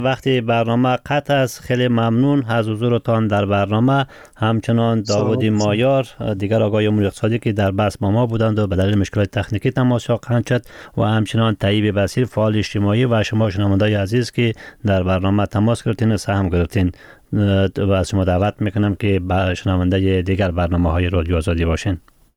وقتی برنامه قطع است خیلی ممنون از حضورتان در برنامه. همچنان داوود مایار دیگر آقای امور اقتصادی که در بحث با ما بودند و به دلیل مشکلات تکنیکی تماس قطع شد و همچنان طیب بصیر فعال اجتماعی و شما شنوندگان عزیز که در برنامه تماس گرفتین و سهم گرفتین و از شما دعوت میکنم که با شنونده دیگر برنامه‌های رادیو آزادی باشین.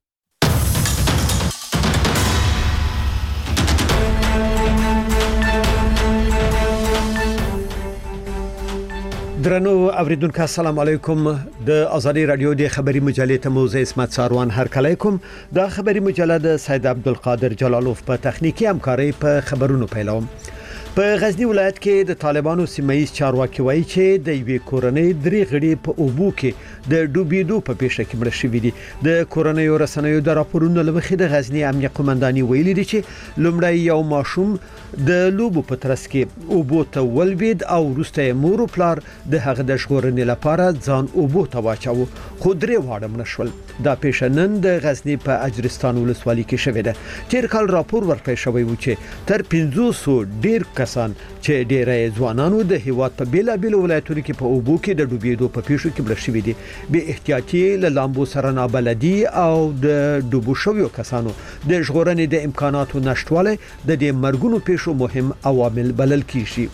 درنو اوریدونکو السلام علیکم. د آزادی رادیو د خبری مجلې ته موزه اسمت ساروان هرکلی کوم. د خبری مجله د سید عبدالقادر جلالوف په تخنیکی همکاري په خبرونو پیلوم. په غزنی ولایت کې د طالبانو سیمایي چارواکي وایي چې د یوې کورنۍ درې غړي په اوبو کې د ډوبېدو په پیښه کې مړه شوي دي. د کورنۍ رسنیو د راپورونو له مخې د غزنی امنیه قومنداني ویلي دي چې لومړی یو ماشوم د لوبو په ترڅ کې اوبو ته ولوید او وروسته مور او پلار د هغه د ژغورنې لپاره ځان اوبو ته واچاوه، خو درې واړه مړه شول. دا پیښه نن د غزنی په اجرستان ولسوالۍ کې شوې ده. تیر کال راپور ورکړی شوی و چې تر 500 ډیر کسان چې ډیری ځوانانو د هیواد په بیلابیل ولایتونو کې په اوبو کې د ډوبېدو په پیښو کې مړه شوي دي. به احتیاطي له لامبو سره نابلدي او د ډوبو شویو کسانو د ژغورنې د امکاناتو نشټوالی د دې مرګونو پیښو مهم عوامل بلل کیږي.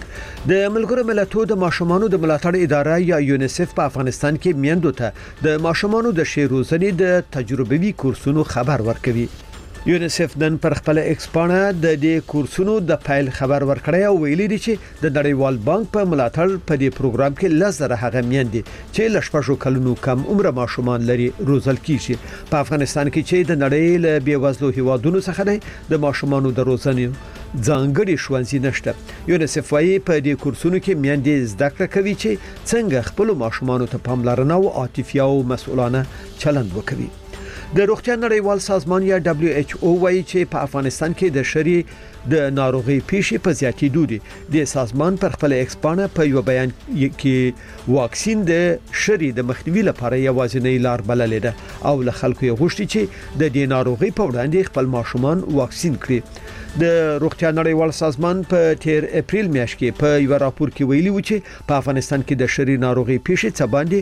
د ملګرو ملتونو د ماشومانو د ملاتړ اداره یا یونیسف په افغانستان کې میندو ته د ماشومانو د ښې روزنې د تجربوي کورسونو خبر ورکوي. یونیسف نن پر خپل ایکس پاڼه د دې کورسونو د فایل خبر ورکړی او ویلي دی چې د نړیوال بانک په ملاتړ په دې پروګرام کې لزر هغه میندې چې ل شپږو کلونو کم عمر ماشومان لري روزل کیږي. په افغانستان کې چې د نړۍ له بیوزلو هیوادونو څخه دی د ماشومانو د روزنې ځانګړي ښوونځي نشته. یونیسف وايي په دې کورسونو کې میندې زده کړه کوي چې څنګه خپل ماشومانو ته پاملرنه او عاطفي او مسؤلانه چلند وکړي. د روغتیا نړیوال سازمان یا WHO وايي چې په افغانستان کې د شری د ناروغي پیښې په زیاتېدو دي. د سازمان پر خپل ایکس پاڼه په یو بیان کې واکسین د شری د مخنیوي لپاره یوازینی لار بللې ده او له خلکو یې غوښتي چې د دې ناروغي په وړاندې خپل ماشومان واکسین کړي. د روغتیا نړیوال سازمان په تیر اپریل میاشت کې په یو راپور کې ویلي و چې په افغانستان کې د شری ناروغي پیښې څه باندې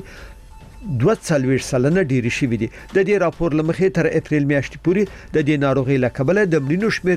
240 سلنه ډیری شوې دي. د دې راپور لمخې تر اپریل میاشتې پورې د دې ناروغي له کبله د مړینو شمیر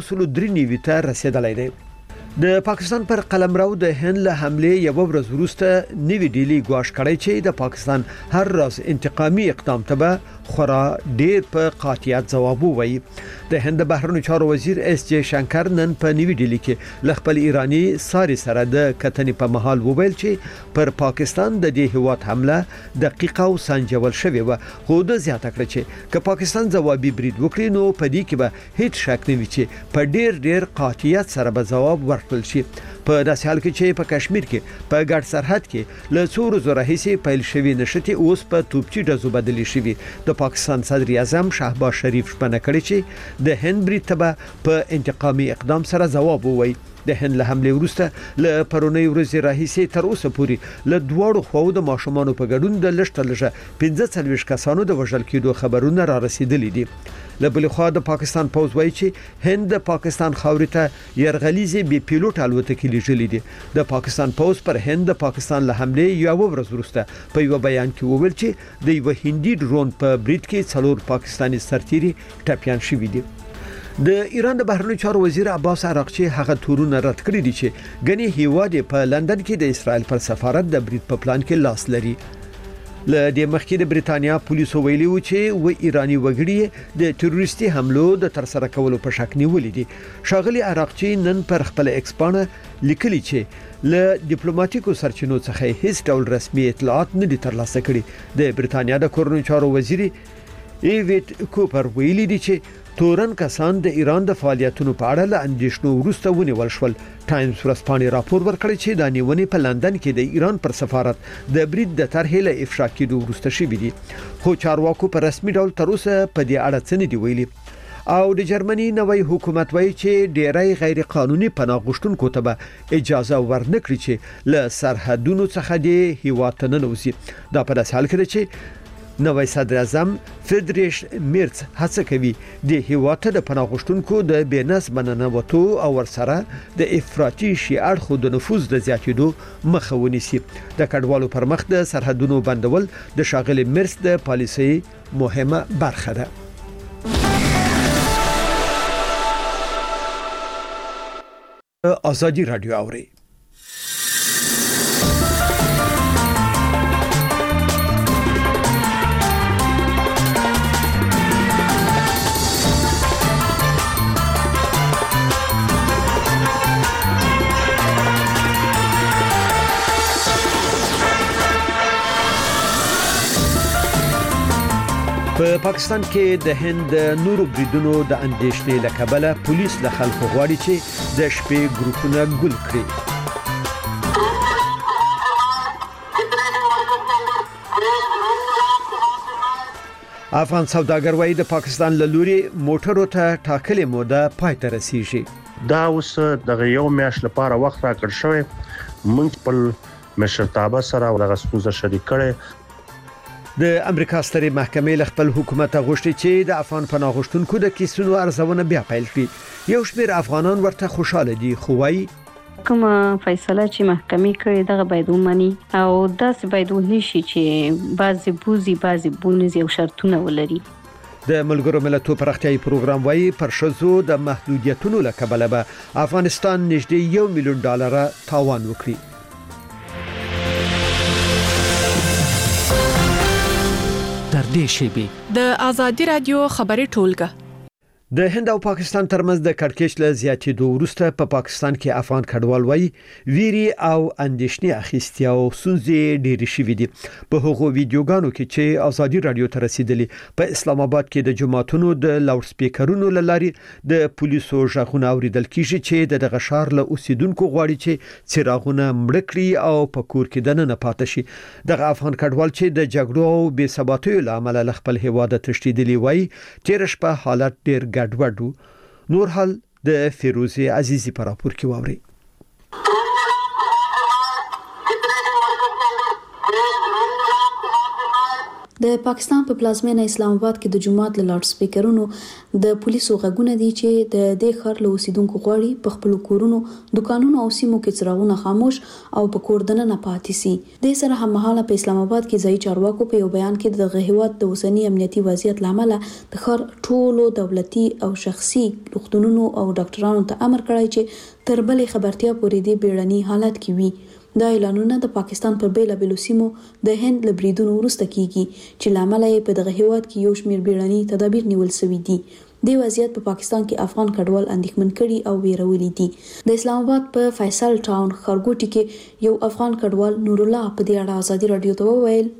193 ته رسیدلی دی. د پاکستان پر قلمرو د هند له حمله یو ورځ وروسته نوی ډیلی ګواښ کړی چې د پاکستان هر راز انتقامي اقدام ته خورا ډیر په قاطعیت جواب وایي. د هند بهرنیو چارو وزیر اس جی شنکر نن په نوی ډیلی کې ل خپل ایرانی ساري سره د کتنې په محل وویل چې پر پاکستان د دې هیواد حمله دقیقه او سنجول شوې و، خو د زیاته کړ چې که پاکستان جوابي برید وکړي نو په دې کې به هیڅ شک نه وي چې په ډیر قاطعیت سره به جواب ورکړل شي. په داسې حال کې چې په کشمیر کې په ګډ سرحد کې له څو ورځو راهیسې پیل شوی نشټي اوس په توپچي ډزو بدلی شوی. د پاکستان صدر اعظم شهباز شریف شپنه کړی چې د هند برید ته په انتقامي اقدام سره جواب ووایي. د هند له حمله وروسته له پرونی ورځې راهیسې تر اوسه پورې له دواړو خواو د ماشومانو په ګډون د لږ 45 کسانو د وژل کېدو خبرونه را رسیدلي دي. له بل خوا د پاکستان پوز وایي چې هند د پاکستان خاورې ته يرغلیزي بي پیلوټ الوتکې لیږلې دي. د پاکستان پوز پر هند د پاکستان له حمله یو ورځ وروسته په یو بیان کې وویل چې د یو هندي ډرون په برید کې 4 پاکستاني سرتیري ټپيان شوي دي. د ایران د بهرنیو چارو وزیر عباس عراقچی هغه تورونه رد کړی دي چې غني هیواد په لندن کې د اسرائیل پر سفارت د برید په پلان کې لاس لري. ل دې مخکې د بریتانیا پولیسو ویلي و چې و ایرانی وګړي د تروریستي حملو د تر سره کولو په شک نیولې دي. شاغلي عراقچی نن پر خپل ایکس پاڼه لیکلي چې ل ډیپلوماټیکو سرچینو څخه هیڅ ډول رسمي اطلاعات نه دي ترلاسه کړي. د بریتانیا د کورنیو چارو وزیر ایویټ کوپر ویلي دي چې تورن کسان د ایران د فعالیتونو په اړه له اندېښنو وروسته ونیول شول. ټایمز ورځپاڼې راپور ورکړی چې د نیونې په لندن کې د ایران پر سفارت د برید د طرحې له افشا کېدو وروسته شوي دي، خو چارواکو په رسمي ډول تر اوسه په دې اړه څه نه دي ویلي. او د جرمني نوی حکومت وایي چې ډیری غیر قانوني پناه غوښتونکو ته به اجازه ورنکړي چې له سرحدونو څخه د هیواد ته ننوځي. دا په داسې حال کې ده چې نوی صدر اعظم فریدریش میرز هڅه کوي د هیواد ته د پناه غوښتونکو د بېنظمه ننوتو او ورسره د افراطي شي اړخو د نفوذ د زیاتېدو مخه ونیسي. د کډوالو پر مخ د سرحدونو بندول د ښاغلي میرز د پالیسۍ مهمه برخه ده. آزادی رادیو اوري. په پاکستان کې د هند نورو بریدونو د اندېښنې له کبله پولیس له خلکو غواړي چې د شپې ګروپونه ګل کړي. افغان سوداګر وايي د پاکستان له لوري موټرو ته ټاکلې موده پای ته رسیږي. دا اوس د یو میاشت لپاره وخت راکړ شوی. موږ خپل مشرتابه سره ورغه ستونزه شریک کړي. د امریکا سترې محکمې له خپل حکومت غوښتي چې د افغان پناه غوښتونکو د کیسونو ارزونه بیا پیل کړي. یو شمېر افغانان ورته خوشاله دي خو وايي کومه فیصله چې محکمې کړې دغه باید ومني او داسې باید ونشي چې بعضی بونیز او شرطونه ولري. د ملګرو ملتونو پراختیايي پروګرام وايي پر شذو د محدودیتونو له کبله به افغانستان نږدې $1 میلیون تاوان وکړي. در دې شیبې د آزادی رادیو خبري ټولګه د هند او پاکستان ترمنځ د کړکېچ له زیاتېدو وروسته په پاکستان کې افغان کډوال وايي ویری او اندېښنې اخیستي او ستونزې ډېرې شوې دي. په هغو ویډیوګانو کې چې آزادی رادیو ته رسیدلي په اسلام آباد کې د جماعتونو د لاوډ سپیکرونو له لارې د پولیسو غږونه اوریدل کیږي چې دغه ښار له اوسیدونکو غواړي چې څراغونه مړ کړي او په کور کې دننه پاتې شي. دغه افغان کډوال چې د جګړو او بې ثباتۍ له امله له خپل هیواد تښتېدلي وايي تیر شپه حالت ډېر ګډوډ. نور حال د فیروزه عزیزی پر راپور کې واوري. د پاکستان په پلازمینه اسلام آباد کې د جماعت له لاوډ سپیکرونو د پولیسو غږونه دي چې د دې ښار له اوسیدونکو غواړي په خپل کورونو، دکانونو او سیمو کې څراغونه خاموش او په کور دننه پاتې سي. د سره هممهاله په اسلام آباد کې ځایي چارواکو په یو بیان کې د غهوات د اوسنی امنیتي وضعیت لامل د ښار ټولو دولتي او شخصي روغتونونو او ډاکټرانو ته امر کړی چې تر بلې خبرتیا پورې د بیړني حالت کې وي. دا اعلانونه د پاکستان پر بیلابیلو سیمو د هند له بریدونو وروسته کیږي چې لامل یې په دغه هیواد کې یو شمېر بیړني تدابیر نیول شوي دي. د وضعیت په پاکستان کې افغان کډوال اندېښمن کړي او ویرولي دي. د اسلام آباد په فیصل ټاون خارګوټي کې یو افغان کډوال نور الله په دې اړه آزادي رادیو ته وویل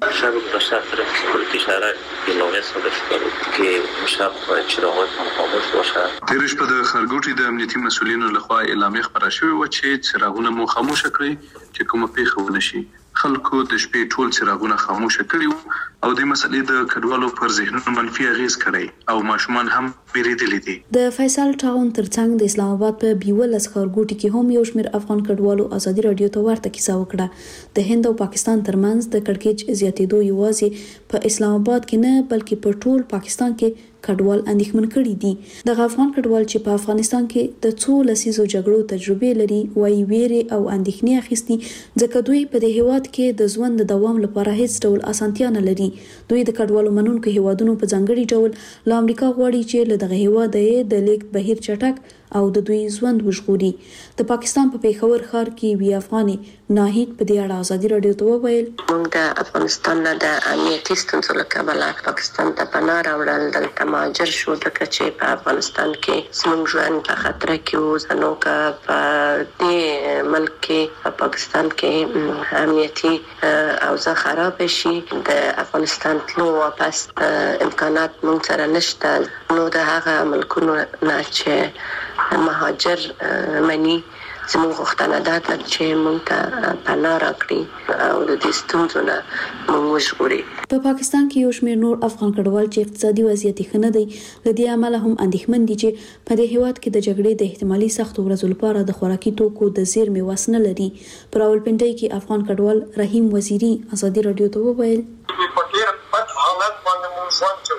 تیرش په د خارګوټي د امنیتي مسولینو لخوا اعلامیه خبره شوې و چې څراغونه مو خاموش کړئ چې کومه پیښه ونشي. خلکو د شپې ټول څراغونه خاموش کړي او د مسلې د کډوالو پر ذهنونو منفي اغیز کړي او ماشومان هم ویریدلي دي. د فیصل ټاون ترڅنګ د اسلام آباد په بیولس خارګوټي کې هم یو شمېر افغان کډوالو آزادي رادیو ته ورته کیسه وکړه. د هند او پاکستان ترمنځ د کړکېچ زیاتېدو یوازې په اسلام آباد کې نه بلکې په ټول پاکستان کې کډوال اندېښمن کړي دي. د افغان کډوال چې په افغانستان کې د څو لسیزو جګړو تجربه لري وايي ویره او اندېښنې اخیستي ځکه دوی په دې هیواد کې د ژوند د دوام لپاره هیڅ ډول اسانتیا نه لري. دوی د کډوالو منونکو هیوادونو په ځانګړي ډول له امریکا غواړي چې له دغه هیواد د لیک بهیر چټک او د دوی ژوند وژغوري. د پاکستان په پیښور ښار کې وی افغاني ناهید په دې اړه آزادي رادیو ته وویل موږ د افغانستان نه د امنیتي ستونزو له کبله پاکستان ته پناه راوړل دلته مهاجر شو ځکه چې په افغانستان کې زموږ ژوند په خطر کې و. زنو که په دې ملک کې په پاکستان کې امنیتي اوضاع خراب شي د افغانستان تلو واپس امکانات موږ سره نشته. نو د هغه ملکونو نه چې مهاجر مني زموږ غوښتنه ده چې موږ ته پناه راکړي او د دې ستونزو نه موږ وژغوري. په پاکستان کې یو شمېر نور افغان کډوال چې اقتصادي وضعیت ښه نه دی له دې امله هم اندېښمن دي چې په دې هیواد کې د جګړې د احتمالي سختو ورځو لپاره د خوراکي توکو د زیرمې وس نه لري. په راولپنډۍ کې افغان کډوال رحیم وزیری آزادي رادیو ته وویل په ډېر بد حالت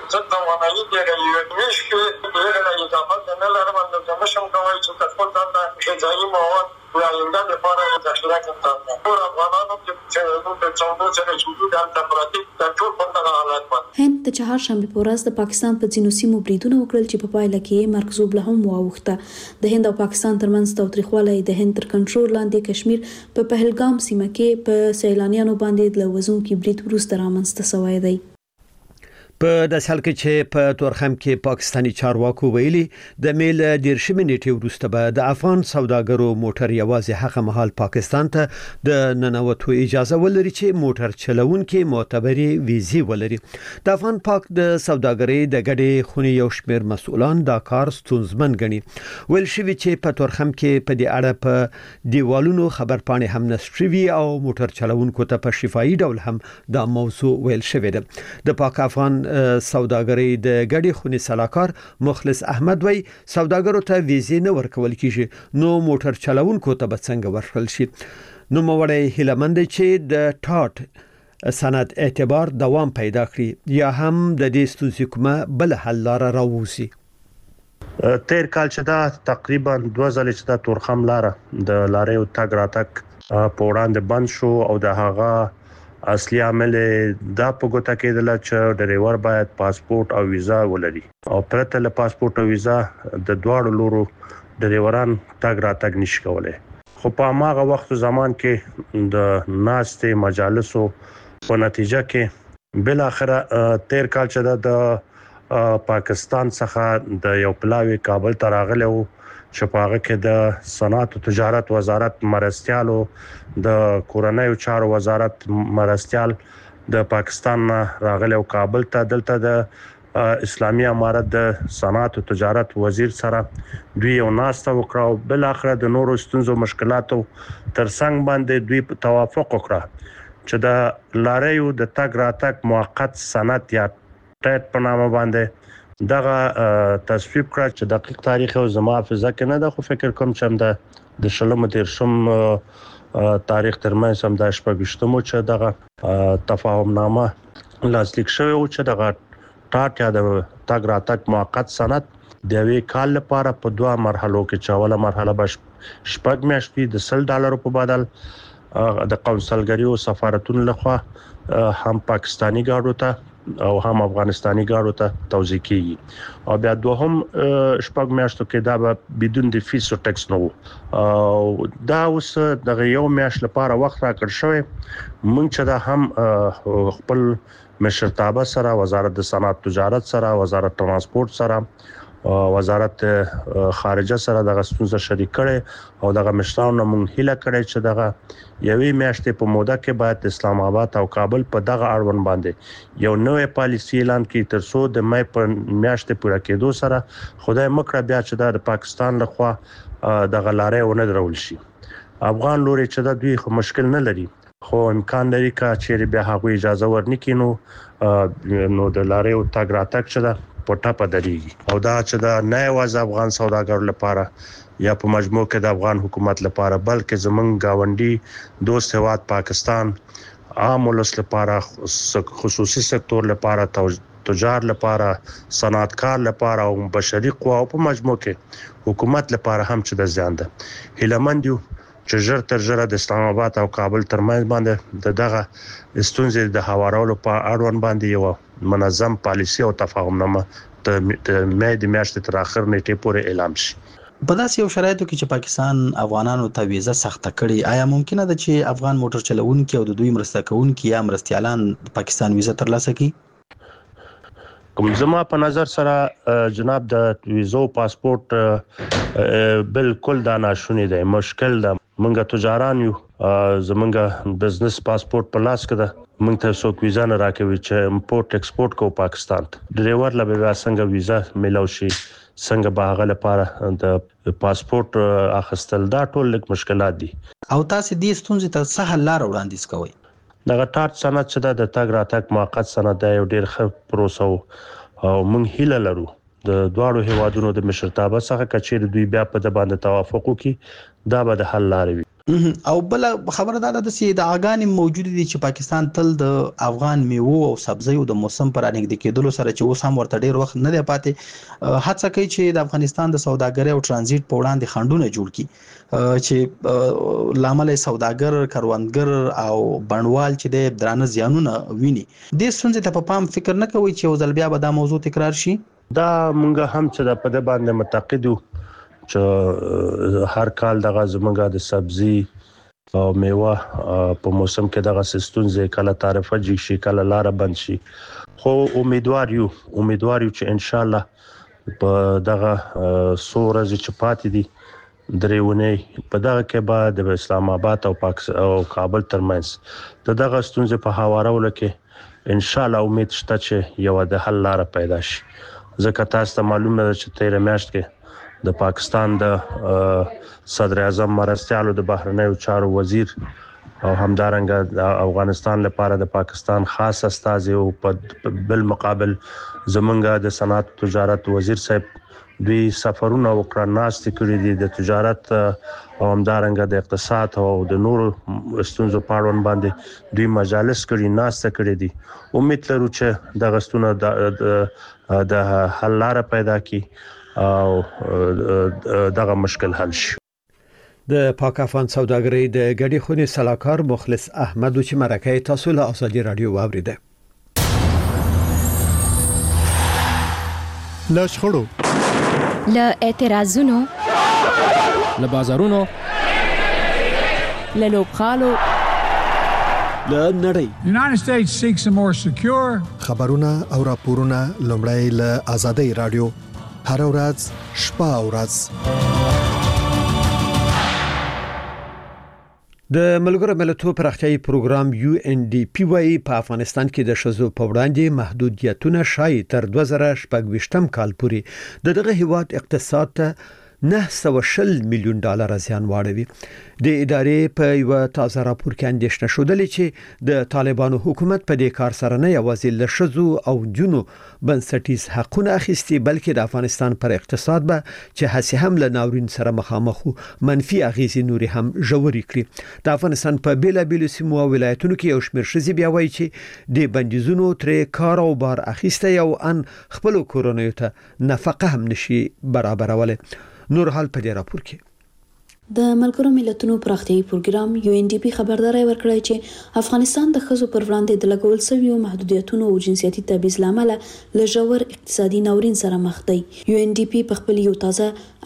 زه توانایي لرم یو میش کې ډېر اضافه نه لرم نو زه مشم کوي چې خپل ځان غذایي مواد وایي د لپاره ذخیره کړم ټول افغانانو چې د څومره چې شوي د تپراتي د ټول په دغه حالت باندې هند د چهارشنبه په ورځ د پاکستان په ځینو سیمو بریدونه وکړل چې په پایله کې مرکزوب له هم واوښته. د هند او پاکستان ترمنځ تاوتریخوالی د هند تر کنټرول لاندې کشمیر په پهلګام سیمه کې په سیلانیانو باندې د وزونکي برید وروسته رامنځته شوی دی. په داسې حال کې چې په تورخم کې پاکستانی چارواکو ویلي د میل 10 نیټې وروسته به د افغان سوداګرو موټر یوازې هغه مهال پاکستان ته د ننوتو اجازه ولري چې موټر چلونکي معتبري ویزې ولري. د افغان پاک د سوداګرۍ د ګډې خونې یو شمېر مسؤلان دا کار ستونزمن ګڼي. ویل شوی چې په تورخم کې په دې اړه په دیوالونو خبرپاڼې هم نشري او موټر چلونکو ته په شفاهي ډول هم دا موضوع ویل شوی ده. د پاک افغان سوداګرۍ د ګډې خونې صلاحکار مخلص احمد وای سوداګرو ته ویزې نه ورکول کیږي نو موټر چلونکو ته به څنګه ورکړل شي. نو موړی هیلمند چې د ټاټ سند اعتبار دوام پیدا کړي یا هم د دې ستونزې کومه بل حل لار راووسی. تیر کال چې دا تقریبا 2 ځله چې دا تورخم لار د لارې او تګ راتګ په وړاندې بند شو او د هغه اصلي عامل دا په ګوته کېدل چې ډرایور باید پاسپورت او ویزا ولري او پرته له پاسپورت او ویزا د دواړو لورو ډرایوران تګ راتګ نشي کولای. خو په هغه وخت زمان کې د ناستې مجالسو په نتیجه کې بل اخره تیر کال چې د پاکستان څخه د یو پلاوی کابل ته راغلی و چې په هغه کې د صنعت او تجارت وزارت مرستيالو د کورنۍ چارو وزارت مرستيال د پاکستان راغلی او کابل ته دلته د اسلامي امارت د صنعت او تجارت وزیر سره دوی یو ناسته وکړه او بل اخره د نورو ستونزو مشکلاتو ترڅنګ باندې دوی توافق وکړه چې د لارې د تګ راتګ موقت صنعت یا ټیټ په نامه باندې دغه تصویب کړ چې دقیق تاریخ او زما حافظه کې نه ده خو فکر کوم چې د شلم تیرشم تاریخ ترمنځ هم د شپږشتمو چې دغه تفاهم نامه لاسلیک شوی او چې دغه ټاټ یا د تګ راتګ موقت سند د وی کال لپاره په 2 مرحلو کې چاوله مرحله به شپږ میاشتې د $100 په بدل د قونسلګری او سفارتونو لخوا هم پاکستانی ګاډو ته او هم افغانستاني ګاډو ته توزیع کیږي او بیا دوهم شپږ میاشتو کې دا به بدون د فیس او ټیکس نو او دا اوس د یو میاشت لپاره وخت راکړ شوی مونږ چې دا هم خپل مشرتابه سره وزارت د صنعت تجارت سره وزارت ترانسپورت سره وزارت خارجه سره د غستونزه شریک کړي او دغه مشرانو مونږ هیله کړي چې دغه یوې میاشتې په موده کې باید اسلام آباد او کابل په دغه اړوند باندې یو نوې پالیسی اعلان کړي ترڅو د مې په میاشتې پوره کېدو سره خدای مکړه بیا چې د پاکستان لخوا دغه لارې ونه درول شي. افغان لوري چې د دوی خو مشکل نه لري خو امکان لري چې بیا هغه اجازه ورنکړي نو د لارې او تګ راتګ چې دا پټه پدريږي او دا چې دا نه یوازې افغان سوداګرو لپاره یا په مجموع کې د افغان حکومت لپاره بلکې زمونږ گاونډي دوست هواد پاکستان عام ولس لپاره خصوصي سکتور لپاره تجار لپاره صنعتکار لپاره او بشري قوا په مجموع کې حکومت لپاره هم چې د زیان ده. هیلمند یو چې ژر تر ژره د اسلام آباد او کابل ترمنځ باندې دغه ستونزې د هوارولو په اړوند باندې یو منظم پالیسی او تفاهم نامه د مې د میاشتې تر اخر نیټې پورې اعلان شي. په داسې یو شرایطو کې چې پاکستان افغانانو ته ویزه سخته کړي آیا ممکنه ده چې افغان موټر چلوونکي او د دوی مرسته کوونکي یا مرستيالان د پاکستان ویزه ترلاسه کړي؟ کوم زما په نظر سره جناب د ویزو پاسپورت بالکل دا ناشونی دی مشکل ده. منګه تجاران یو زمونږ بزنس پاسپورت په لاس کې ده مونږ ته څوک ویزا نه راکوي چې امپورټ ایکسپورټ کو پاکستان ته ډرایور لا به څنګه ویزا ملو شي څنګه به هغه لپاره د پاسپورت اخیستل دا ټول لږ مشکلات دي او تاسو دې ستونزې ته سهل لار وړاندیز کوئ. دغه ټاټ سند چې د تګ راتګ موقت سند دی یو ډیر ښه پروسه او مونږ هیله لرو د دواړو هیوادونو د مشرتابه څخه کچېر دوی بیا په د باندې توافق وکړي دا به د حل لارې وي. او بل خبره دا ده چې د اغانې موجود دي چې پاکستان تل د افغان میوه او سبزیو د موسم پر انګد کېدلو سره چې اوس هم ورته ډیر وخت نه دی پاتې هڅه کوي چې د افغانستان د سوداګرۍ او ترانزیت په وړاندې خنډونه جوړ کړي چې لامل سوداګر کروندګر او بڼوال چې د درانه زیانونه ویني د ستونزې ته په پام فکر نه کوي چې وزل بیا به دا موضوع تکرار شي دا مونږ هم چې د په باندې متعقدو چې هر کال دغه زمونږه د سبزی او میوه په موسم کې دغه ستونزې کله تعرفه جي شي کله لار بند شي خو امیدوار یو چې ان شاء الله په دغه سورز چې پاتې دي درېونه په دغه کې بعد د اسلام آباد او پاکستان او کابل ترمنځ دغه ستونزې په حوارولو کې ان شاء الله امید شته چې یو د حل لار پیدا شي ځکه تاسو ته معلومه ده چې 13 میاشت کې د پاکستان د صدر اعظم مرستيالو د بهرنیو چارو وزیر او همدارنګه د افغانستان لپاره د پاکستان خاص استازي او په بل مقابل زمونږه د صنعت تجارت وزیر صاحب دوی سفرونه وکړه ناست کړي دي د تجارت او همدارنګه د اقتصاد او د نور ستونزو په اړه باندې دوی مجالس کړي ناست کړي دي امید لرو چې د غستونه د حل لار پیدا کړي او دغه مشکل حل شي د پاک افغان سوداګرۍ د ګډي خونې صلاحکار مخلص احمد چې مرکه تاسو له ازادي رادیو واوریده له شخړو له اعتراضونو له بازارونو له لوبخالو له نړۍ United States seeks a more secure خبرونه او راپورونه لومړی له ازادي رادیو هر ورځ شپه او ورځ د ملګرو ملتونو پراختیايي پروګرام UNDP وايي په افغانستان کې د شذو په وړاندې محدودیتونه شای تر 2018 کال پورې دغه هیواد اقتصاد ته $900 ملیون زیان واړوي د ادارې په یو تازه راپور کې اندېښنه شودلې چې د طالبانو حکومت په دې کار سره نه یوازې له شذو او جنو بنسټیز حقونه اخیستي بلکې د افغانستان پر اقتصاد به چې هڅه هم له ناورین سره مخامخ منفي اغیزې نوري هم ژورې کړي د افغانستان په بیلابیلو سیمو او ولایتونو کې یو شمېر ښځې بیا وایي چې د بندیزونو ترې کار او بار اخیسته یو ان خپل کورونو ته نفقه هم نشي برابرولای نور حال په دې راپور کې د ملګرو ملتونو پراختیايي پروګرام UNDP خبرداري ورکړی چې افغانستان د ښځو پر وړاندې د لګول شویو محدودیتونو او جنسيتي تبعیض لامل له ژور اقتصادي ناورین سره مخ دی. UNDP په خپل یو تازه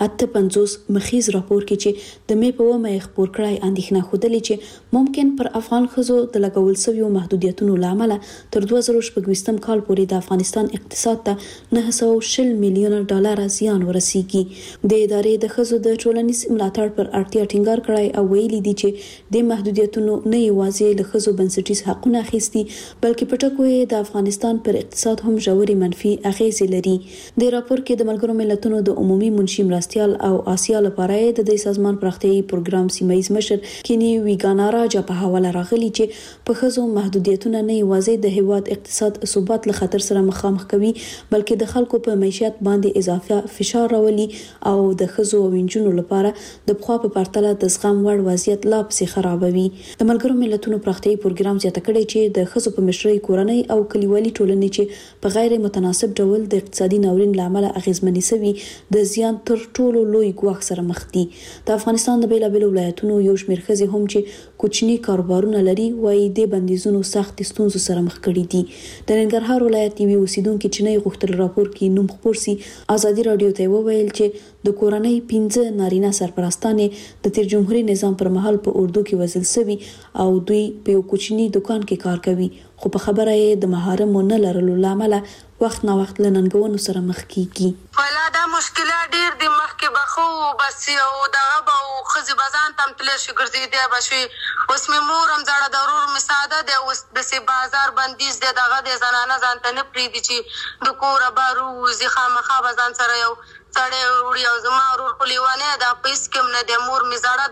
58 مخیز راپور کې چې د مې په ومه خبر کړای اندېښنه خوده چې ممکن پر افغان ښځو د لګول شویو محدودیتونو لامل تر 2018 کال پورې د افغانستان اقتصاد ته $900 ملیون زیان ورسیږي. د ادارې د ښځو د ټولنیز ملاتړ پر اړتیا ټینګار کړای او ویلي دي چې د محدودیتونو نه یوازې له ښځو بنسټیز حقونه اخیستي بلکې په ټکو یې د افغانستان پر اقتصاد هم ژورې منفي اغیزې لري. د راپور کې د ملګرو ملتونو د عمومي منشي مرستيال او آسیا لپاره د دې سازمان پراختیايي پروګرام سیمایي مشر کینی ویګاناراجا په حواله راغلي چې په ښځو محدودیتونه نه یوازې د هیواد اقتصاد ثبات له خطر سره مخامخ کوي بلکې د خلکو په معیشت باندې اضافه فشار راولي او د ښځو او انجونو لپاره د بخوا په پرتله د زغم وړ وضعیت لا پسې خرابوي. د ملګرو ملتونو پراختیايي پروګرام زیاته کړی چې د ښځو په مشرۍ کورنۍ او کلیوالي ټولنې چې په غیر متناسب ډول د اقتصادي ناورین لامل اغیزمنې شوي د زیان تر ټولو لوی ګواښ سره مخ دي. د افغانستان د بیلابیلو ولایتونو یو شمېر ښځې هم چې کوچني کاروبارونه لري وايي د بندیزونو سخت ستونزو سره مخ کړي دي. د ننګرهار ولایت یو اوسیدونکو چې نه غوښتل راپور کې نوم خبر سي ازادي رادیو ته وویل چې د کورنۍ 15 نارینه سرپرستانه د تیر جمهوریت نظام پر مهال په اردو کې وزل سوي او دوی په یو کوچني دکان کې کار کوي خو په خبره یې د محارم نه لرلو لامل وخت نه وخت لننګونو سره مخ کیږي. ولا دا مشکلات ډیر د مخ کې بخو بس یو دا او خزي بازان تم تل شي ګرځي دی بشي اوس مې مورم زړه ضرور مساعده دی اوس د سی بازار بندیز دی دغه د زنانه ځان ته نه پریدي چې د کور بارو زخه مخه بازان سره یو سړی وړي او زما ورور خلیوانه دا پیس کوم نه د مور می زړه دا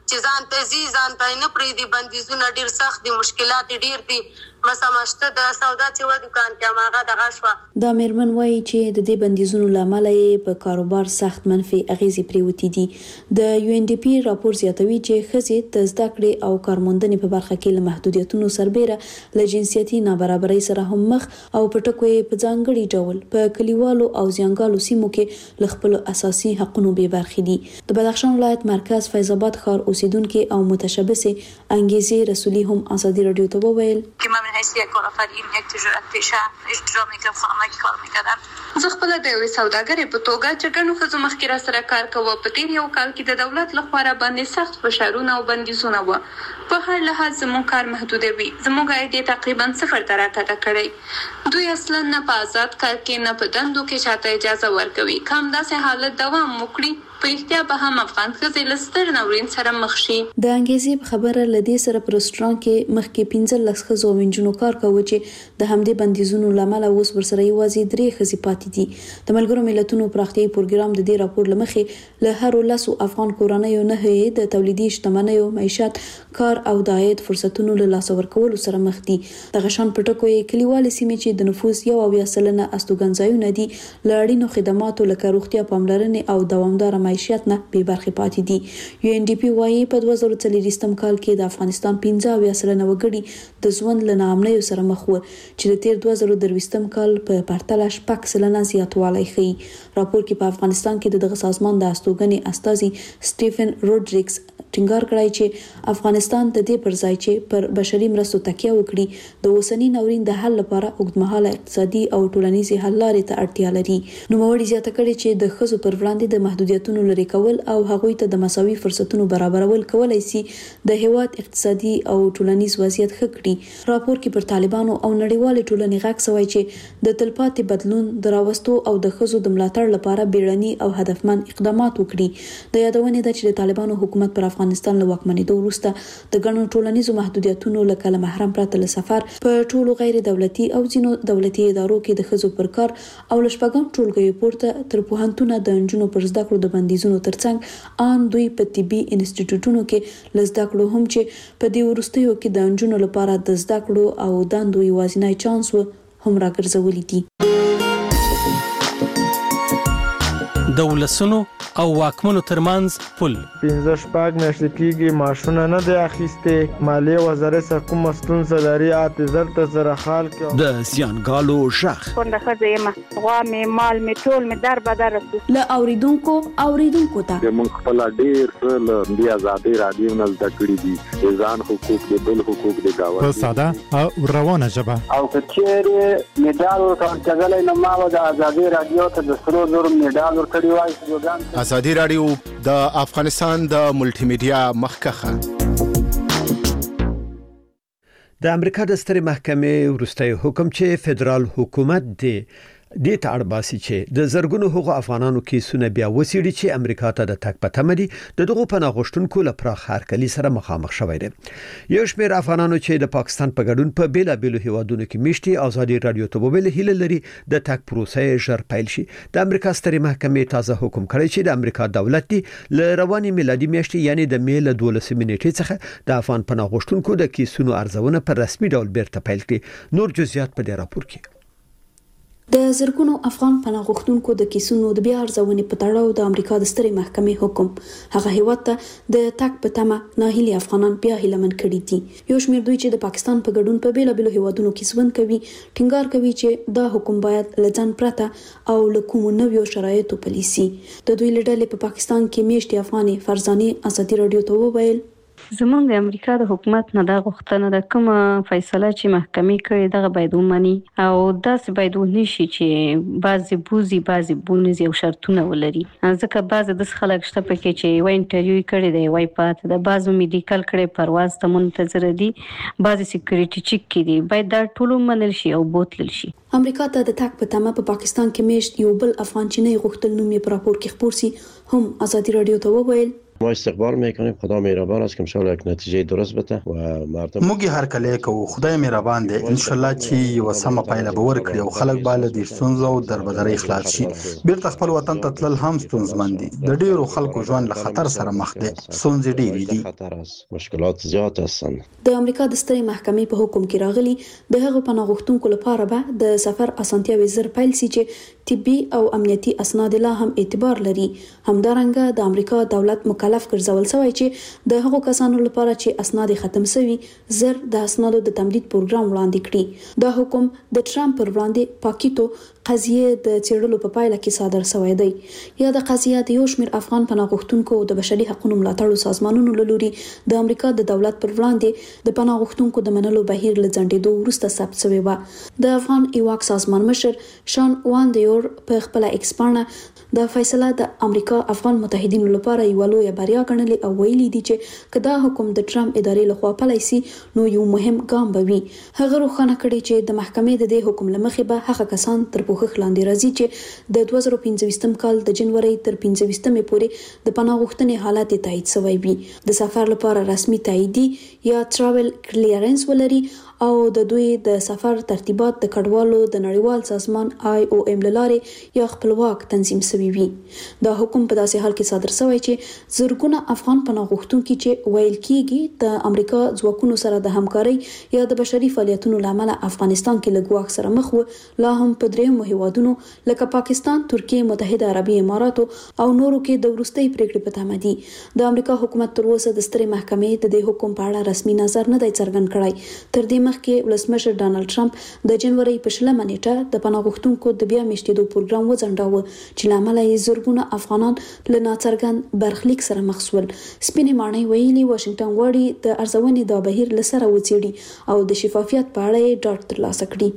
چې ځان ته ځان ته نه پریدي بندیزونه ډیر سخت دي مشکلات ډیر دي مسامشته د سودا چې و دکان کې ماغه دغه شو د میرمن وایي چې د دې بندیزونو لامل یې په کاروبار سخت منفي اغیزې پریوتی دي د یو ان ډي پی راپور زیاتوي چې خزې د زده کړې او کارموندنې په برخه کې له محدودیتونو سربېره له جنسیتي نابرابرۍ سره هم مخ او په ټکو یې په ځانګړي ډول په کلیوالو او زیانګالو سیمو کې له خپل اساسي حقوقو بې برخې دي د بدخشان ولایت مرکز فیض آباد ښار اوسیدونکو او متشبثه انګیزې رسولي هم ازادي رادیو ته وویل حیث یک کارآفرین یک تجارت پیشه اجرا میکنم خانه کار میکردم زه خپل د یو سوداګر په توګه چې ګڼو خزو مخکې را سره کار کوم په تیر یو کال کې د دولت لخوا باندې سخت فشارونه او بندیزونه و په هر لحاظ زموږ کار محدود وي زموږ عاید تقریبا 0 ته راکته کړی دوی اصلا نه په آزاد کار کې نه په دندو کې شاته اجازه ورکوي کوم داسې حالت دوام وکړي په اختیا به هم افغان ښځې له ستر ناورین سره مخ شي د انګیزې خبره لدی سره په رستوران کې مخکې 15 لک ښځو او نجونو کار کوي چې د همدې بندیزونو لامل اوس ورسره یوازې 3 ښځې پاتې دي د ملګرو ملتونو پراختیايي پروګرام د دې راپور لمخې له هر لاسو افغان کورنیو نه هي د تولیدي شتمنیو معیشت کار او د عاید فرصتونو له لاس ورکولو سره مخ دي د غشان پټکو یې کلیوالي سیمې چې د نفوس 1.7% استوګنځایونه دي لړینو خدماتو لکه روغتیا پاملرنې او دوامدار معیشت نه به برخه پاتې دي یو ان ډي پی وايي په 2023 کال کې د افغانستان 15% وګړي د ژوند له ناامنۍ سره مخ وو چې د تیر 2023 کال په پرتله 6% زیاتوالی ښيي راپور کې په افغانستان کې دغه سازمان د استوګنې استازي سټيفن روډریګز ټینګار کړی چې افغانستان د دې پر ځای چې پر بشري مرستو تکیه وکړي د اوسنی ناورین د حل لپاره اوږدمهاله اقتصادي او ټولنیزي حل لارې ته اړتیا لري نو موري زیاته کړي چې د ښځو پر وړاندې د محدودیتونو لري کول او هغوی ته د مساوي فرصتونو برابرول کولای شي د هیواد اقتصادي او ټولنیز وضعیت ښه کړي راپور کې پر طالبانو او نړیوال ټولنې غږ سوی چې د تلپاتې بدلون دراوستو او د ښځو د ملاتړ لپاره بیړني او هدفمند اقدامات وکړي د یادونې ده چې د طالبانو حکومت پر افغانستان له واکمنېدو وروسته د ګڼو ټولنیزو محدودیتونو لکه له محرم پرته له سفر په ټولو غیر دولتي او ځینو دولتي ادارو کې د ښځو پر کار او لشپږم ټولګیو پورته تر پوهنتونه د انجونو پر زده کړو د بندیزونو ترڅنګ ان دوی په طبي انسټیټیوټونو کې لزده کړو هم چې په دې ورستیو کې د انجونو لپاره د زده کړو او دندو یوازینی چانس هم راګرځولې دي د ولسونو او واکمنو ترمنځ پل 15 میاشتې کېږي معاشونه نه دی اخیستې مالیې وزارت څخه کوم ستونزه لري اعتذار ته زره حال کې د زیانګالو شخ څنګه خځې ما غوا مې مال مې ټول مې در بدر له اوریدونکو ته موږ خپل ډیر څه د آزادۍ رادیو نه زده کړی دي ځان حقوق د بل حقوق د گاوند په ساده او روانه ژبه او کچېره میډال ورکړل نو ما د آزادۍ رادیو ته د سرو زر میډال ورکړی وای ازادي رادیو د افغانستان د ملټي میډیا مخکخه د امریکا د سترې محکمې وروستي حکم چې فدرال حکومت دی د تړباسي چې د زرګونو حقوق افغانانو کیسونه بیا وسیړي چې امریکا ته د تک پته مدي دغه پناه غوښتونکو لپاره هرکلی سره مخامخ شوی دی یو شمېر افغانانو چې د پاکستان په ګډون په بیلا بیلو هیوادونو کې میشتي ازادي رادیو ته ویل هیله لري د تک پروسې ژر پیل شي د امریکا سترې محکمې تازه حکم کړی چې د امریکا دولت دی ل رواني میلادي میاشتې یعنی د میل 12 نیټې څخه د افغان پناه غوښتونکو د کیسونو ارزونه پر رسمي ډول بیرته پیل کړي نور جزئیات په دې راپور کې د زرګونو افغان پناه غوښتونکو د کیسونو د بیا ارزونې په تړاو د امریکا د سترې محکمې حکم هغه هیواد ته د تک په تمه ناهیلي افغانان بیا هیلمن کړي دي یو شمېر دوی چې د پاکستان په ګډون په بیلا بیلو هیوادونو کې ژوند کوي ټینګار کوي چې دا حکم باید لځن پرته او له کومو نویو شرایطو پلیسي د دوی لیدل په پاکستان کې میشتي افغاني فرزاني ازادي رادیو ته وویل زمونږ د امریکا د حکومت نه دا غوښتنه د کومه فیصله چې محکمې کړې دغه باید ومني او داسې باید ونشي چې بعضې بوزي بعضې بونزي او شرطونه ولري ځکه بعضې داسې خلک شته پکې چې یوه انټرویو کړی دی وایي پاته د بعضو میډیکل کړی پرواز ته منتظره دي بعضې سیکورټي چیک کې دي باید دا ټول ومنل شي او بوتلل شي امریکا ته د تک په تمه په پاکستان کې میشت یو بل افغان چینی غوښتل نوم یې په راپور کې خپور سي هم ازادي رادیو ته وویل ما استقبال میکنیم. خدا مهربان است که ان شاء الله یک نتیجه درست بده و مردم موږ هر کله کوو خدای مهربان دی ان شاء الله چې یو سم پایله به ورکړي او خلک بالا د ستونزو او دربدرۍ خلاص شي. بیرته خپل وطن ته تلل هم ستونزمن دي. د ډیرو خلکو ژوند له خطر سره مخ دی. ستونزې ډېرې دي. خطر است، مشکلات زیات هستند. د امریکا د سترې محکمې په حکم کې راغلي د هغو پناه غوښتونکو لپاره به د سفر اسانتیاوې زر پیل سي چې طبي او امنیتي اسناد لا هم اعتبار لري. همدارنګه د امریکا دولت مکلف ګرځول شوی چې د هغو کسانو لپاره چې اسناد ختم شوي زر د اسنادو د تمدید پروګرام وړاندې کړي. دا حکم د ټرمپ پر وړاندې پاکیتو قضیه د چیرلو په پایله کې صادر شوی دی. یا د قضیه د یو شمېر افغان پناه غوښتونکو د بشري حقوقو ملاتړو سازمانونو له لوري د امریکا د دولت پر وړاندې د پناه غوښتونکو د منلو بهیر له ځنډېدو وروسته ثبت شوی و. د افغان ایواک سازمان مشر شان واندیور په خپل ایکس باندې د فیصله د امریکا افغان متحدینو لپاره یو لوی بریا ګڼلې او ویلي دي چې کدا حکم د ټرمپ ادارې لخوا پلی سي نو یو مهم ګام به وي. هغه روښانه کړي چې د محکمې د دې حکم لمخې به هغه کسان تر پوښښ لاندې راځي چې د 2015 کال د جنوري تر 15 پورې د پناه غوښتنې حالت تایید شوی وي. د سفر لپاره رسمي تاییدي یا ټراول کلیرنس ولري او د دوی د سفر ترتیبات د کډوالو د نړیوال سازمان IOM لاره یا خپلواک تنظیم شوی وي. دا حکم په داسې حال کې صادر شوی چې زرګونه افغان پناه غوښتونکي چې ویل کیږي د امریکا ځواکونو سره د همکارۍ یا د بشري فعالیتونو لامل افغانستان کې له ګواښ سره مخ و لا هم په درېیمو هیوادونو لکه پاکستان، ترکیه، متحده عربي اماراتو او نورو کې د وروستۍ پریکړې په تمه دي. د امریکا حکومت تر اوسه د سترې محکمې د دې حکم په اړه رسمي نظر نه دی څرګند کړی. تر دې مخکې ولسمشر ډانلډ ټرمپ د جنوري په 20 نیټه د پناه غوښتونکو د بیا میشتېدو پروګرام وځنډاوه چې لامل یې زرګونه افغانان له ناڅرګند برخلیک سره مخ شول. سپینې ماڼۍ ویلي واشنگټن غواړي د ارزونې دا بهیر له سره وڅېړي او د شفافیت په اړه یې ډاډ ترلاسه کړي.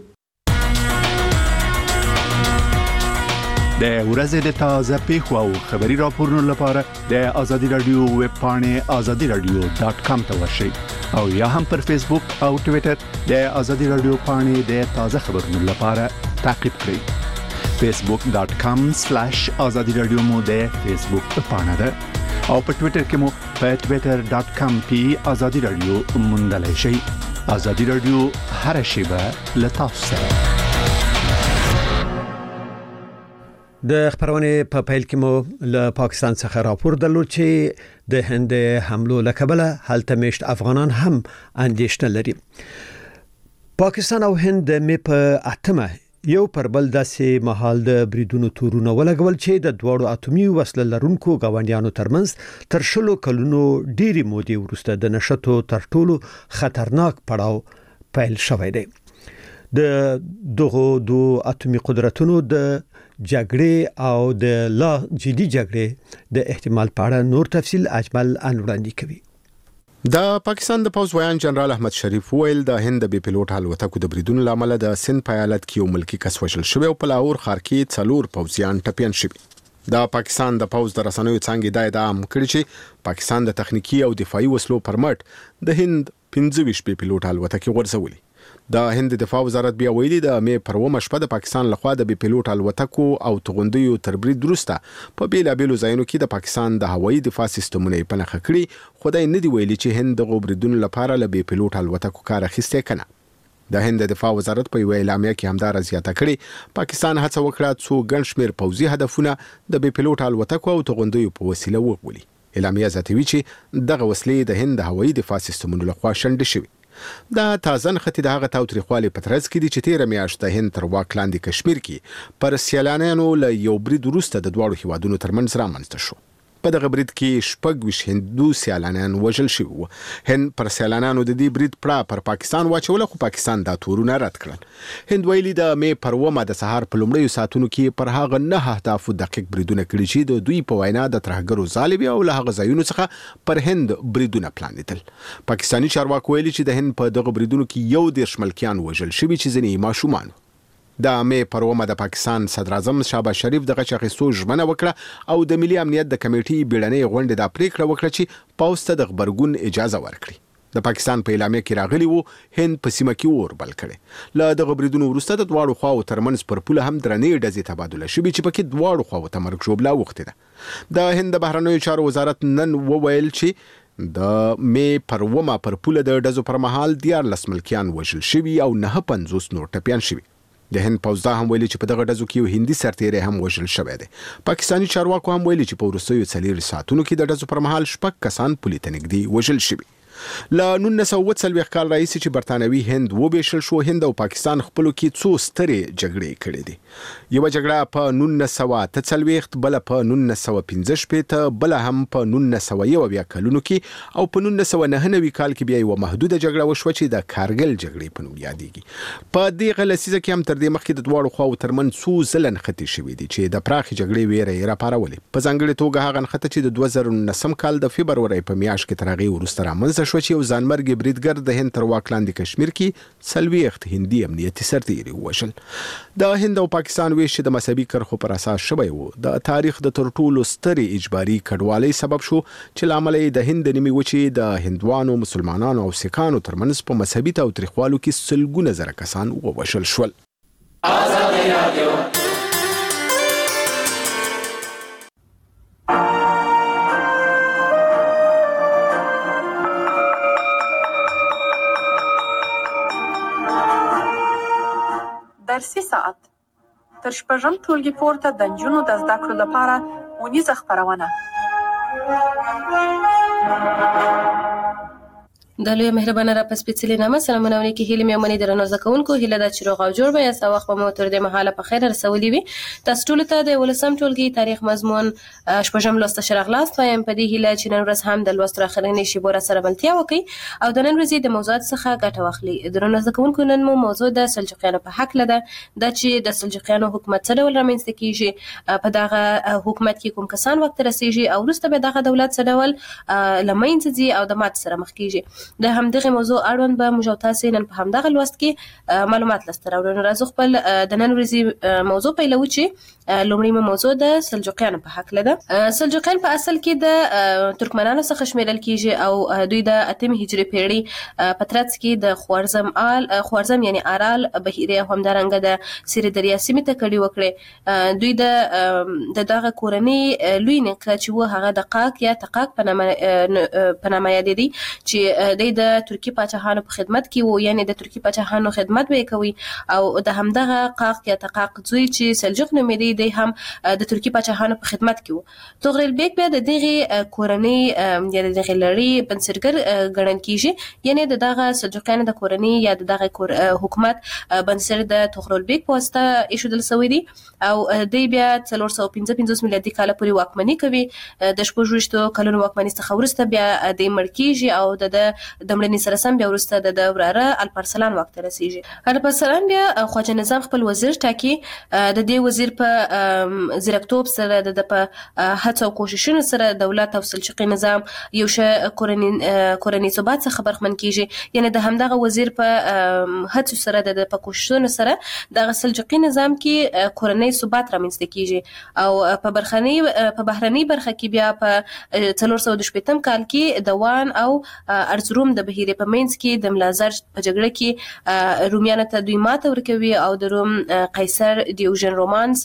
د ورځې د تازه پیښو او خبري راپورونو لپاره د ازادي رادیو ویب پاڼې azadiradio.com ته ورشئ او یا هم پر فیسبوک او ټوئیټر د ازادي رادیو پاڼې د تازه خبرونو لپاره تعقیب کړئ. facebook.com/azadiradio مو د فیسبوک پاڼه ده او په ټوئیټر کې مو په twitter.com/azadiradio موندلای شئ. ازادي رادیو هر شیبه له تاسو سره. د خبرونه په پیل کې مو له پاکستان څخه راپور درلود چې د هند حملو لکبله هلته میشت افغانان هم اندېښنه لري. پاکستان او هند مې په اتمه یو پر بل داسې مهال د بریدونو تورونه ولګول چې د دوړو اتومي وسله لرونکو غونډیانو ترمنځ تر شلو کلونو ډېری مودې وروسته د نشټو تر ټولو خطرناک پړاو پیل شوی دی. د دغه دوه اتومي قدرتونو د جګړې او د لا جدي جګړې د احتمال په اړه نور تفصیل اجمل انوړاندې کوي. د پاکستان د پوز ویان جنرال احمد شریف ویل د هند د پیلوټ الوتکو د بریدونو لامل د سند په ایالت کې یو ملکی کس وژل شوی او په لاهور ښار کې 4 پوځیان ټپيان شوي. د پاکستان د پوز د رسنیو څنګه د ادعام کړی چې پاکستان د تخنیکی او دفاعي وسلو پرمټ د هند 15 پیلوټ الوتکې ورسولي. د هند دفاع وزارت بیا ویلي د مې پر ومه شپه د پاکستان لخوا د پیلوټ الوتکو او توغندیو تر برید وروسته په بیلابیلو ځایونو کې د پاکستان د هوایي دفاع سیستمونه په نخښه کړی، خو دا نه دی ویلي چې هند د بریدونو لپاره له پیلوټ الوتکو کار اخیسته کنه. د هند دفاع وزارت په یو اعلامیه کې همدار زیاته کړي پاکستان هڅه وکړه څو ګڼ شمېر پوځي هدفونه د پیلوټ الوتکو او توغندیو په وسیله وغولي. اعلامیه زیاتوي چې دغه وسلې د هند هوایي دفاع سیستمونو لخوا شنډ شوي. دا تازه خطي د هغه تاوتریخوالي په ترڅ کې دي چې 13 میاشت د هند تر واک لاندې کشمیر کې پر سیلانیانو له یو برید وروسته د دوړو هیوادونو ترمنځ رامنځته شو. په دغه برید کې 26 هندو سیلانیان وژل شوي وو. هند پر سیلانیانو د دې برید پړه پر پاکستان واچول، خو پاکستان دا تورونه رد کړل. هند ویلي د مې پر ومه د سهار په لومړیو ساعتونو کې پر هغه 9 اهدافو دقیق بریدونه کړي چې د دوی په وینا د ترهګرو ظالم او له هغه ځایونو څخه پر هند بریدونه پلانېدل. پاکستاني چارواکو ویلي چې د هند په دغه بریدونو کې 11 ملکیان وژل شوي چې ځینې ماشومان. د مې پر ومه د پاکستان صدر اعظم شهباز شریف دغه چاخستو ژمنه وکړه او د ملي امنیت د کمیټې بیړنۍ غونډې د پریکړه وکړه چې پاوسته د خبرګون اجازه ورکړي. د پاکستان په اعلامیه کې راغلی وو هند په سیمه کې اور بل کړي. له دغه بریدونو وروسته د دواړو خواو ترمنځ پر پوله هم درنې ډزې تبادله شوې چې پکې دواړو خواو ته مرګ ژوبله اوښتې ده. د هند د بهرنیو چارو وزارت نن وویل چې د مې پر 1 پر پوله د ډزو پر مهال 14 ملکیان وژل شوي او 950 نور ټپیان شوي. د هند پوځ دا هم ویلي چې په دغه ډزو کې یو هندي سرتیری هم وژل شوی دی. پاکستاني چارواکو هم ویلي چې په وروستیو 4 ساعتونو کې د ډزو پر مهال 6 کسان پولې ته نږدې وژل شوي. له 1940 کال راهیسې چې برتانوي هند وبېشل شو، هند او پاکستان خپلو کې څو سترې جګړې کړې دي. یوه جګړه په 1943، بله په 1965، بله هم په 1901 کلونو کې او په 1999 کال کې بیا یوه محدوده جګړه وشوه چې د کارګل جګړې په نوم یادېږي. په دغه لسیزه کې هم تر دې مخکې د دواړو خواو ترمنځ څو ځله نښتې شوې دي چې د پراخې جګړې ویره یې راپارولې. په ځانګړې توګه هغه نښته چې د 2019 کال د فبرورۍ په میاشت کې تر هغې وروسته رامنځته شو چې یو ځانمرګي بریدګر د هند تر واک لاندې کشمیر کې 40 هندي امنیتي سرتیري ووژل. د هند او پاکستان ویش د مذهبي کرښو پر اساس شوی و د تاریخ د تر ټولو سترې اجباري کډوالۍ سبب شو چې لامل یې د هند نیمې وچې د هندوانو، مسلمانانو او سیکانو ترمنځ په مذهبي تاوتریخوالو کې سلګونه زره کسان ووژل شول. آزادي رادیو درسي ساعت تر شپږم ټولګي پورته د نجونو د زده کړو لپاره اونیزه خپرونه. د لوی مهربانه را په سپېڅلې نامه سلامونه ونیکي هیلې مې ومني درنو زده کوونکو. هیله ده چې روغ او جوړ به یاست او وخت به مو تر دې مهاله په خیر رسولي وي. تاسو ټولو ته د 18 ټولګي تاریخ مضمون شپږم لوست ښه راغلاست وایم. په دې هیله چې نن ورځ هم د لوست تر اخرنۍ شیبو راسره ملتیا وکړئ او د نن ورځې د موضوعات څخه ګټه واخلئ. درنو زده کوونکو، نن مو موضوع د سلجوقیانو په هکله ده. دا چې د سلجوقیانو حکومت څه ډول رامنځته کیږي، په دغه حکومت کې کوم کسان واک ته رسیږي او وروسته به دغه دولت څه ډول له منځه ځي او د ماتې سره مخ کیږي. د همدغه موضوع اړوند به موږ تاسو نن په همدغه لوست کې معلومات لاسته راوړو. راځو خپل د نن ورځې موضوع پیلوو چې لومړی موضوع د سلجوقیانو په هکله ده. سلجوقیان په اصل کې د ترکمنانو څخه شمیرل کیږي او دوی د 8 هجري پیړۍ په ترڅ کې د خوارزم یعنی آرال بحیره او همدارنګه د سیر دریا سیمې ته کډي وکړي. دوی د دغه کورنۍ لوی نیکه چې و هغه د قاق یا تقاق په نامه یادېدي چې د ترکی پاچاهانو په خدمت کې وو، یعنی د ترکی پاچاهانو خدمت به کوي او د همدغه قاق یا تقاق زوی چې سلجوق نومېدی دی هم د ترکی پاچاهانو په خدمت کې وو. طغرل بیگ بیا د دغه کورنۍ یا د دغه لړۍ بنسټګر ګڼل کیږي، یعنی دغه سلجوقیانو د کورنۍ یا دغه حکومت بنسټ د طغرل بیگ په واسطه ایښودل شوی دی او دی بیا 455 میلادي کال پورې واکمني کوي. د 26 کلونو واکمنۍ څخه وروسته بیا د مړ کیږي او د مړنې سره سم بیا وروسته د وراره الپارسلان واک ته رسیږي. الپارسلان بیا خواجه نظام خپل وزیر ټاکي. د دې وزیر په زیرکتوب سره د په هڅو او کوششونو سره دولت او سلجوقي نظام یو شه کورنۍ ثبات څخه برخمن کیږي، یعنی د همدغه وزیر په هڅو سره د په کوششونو سره د سلجوقي نظام کې کورنۍ ثبات رامنځته کیږي او په بهرنۍ برخه کې بیا په 418 کال کې د وان او ارزروم د بهیرې په منځ کې د ملازر په جګړه کې رومیانو ته دوی ماته ورکوي او د روم قیصر دیوژن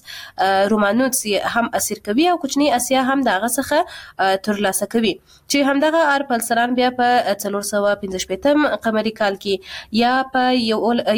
رومانوس هم اسیر کوي او کوچنی اسیا هم دغه څخه ترلاسه کوي چې همدغه الپارسلان بیا په 455 قمري کال کې یا په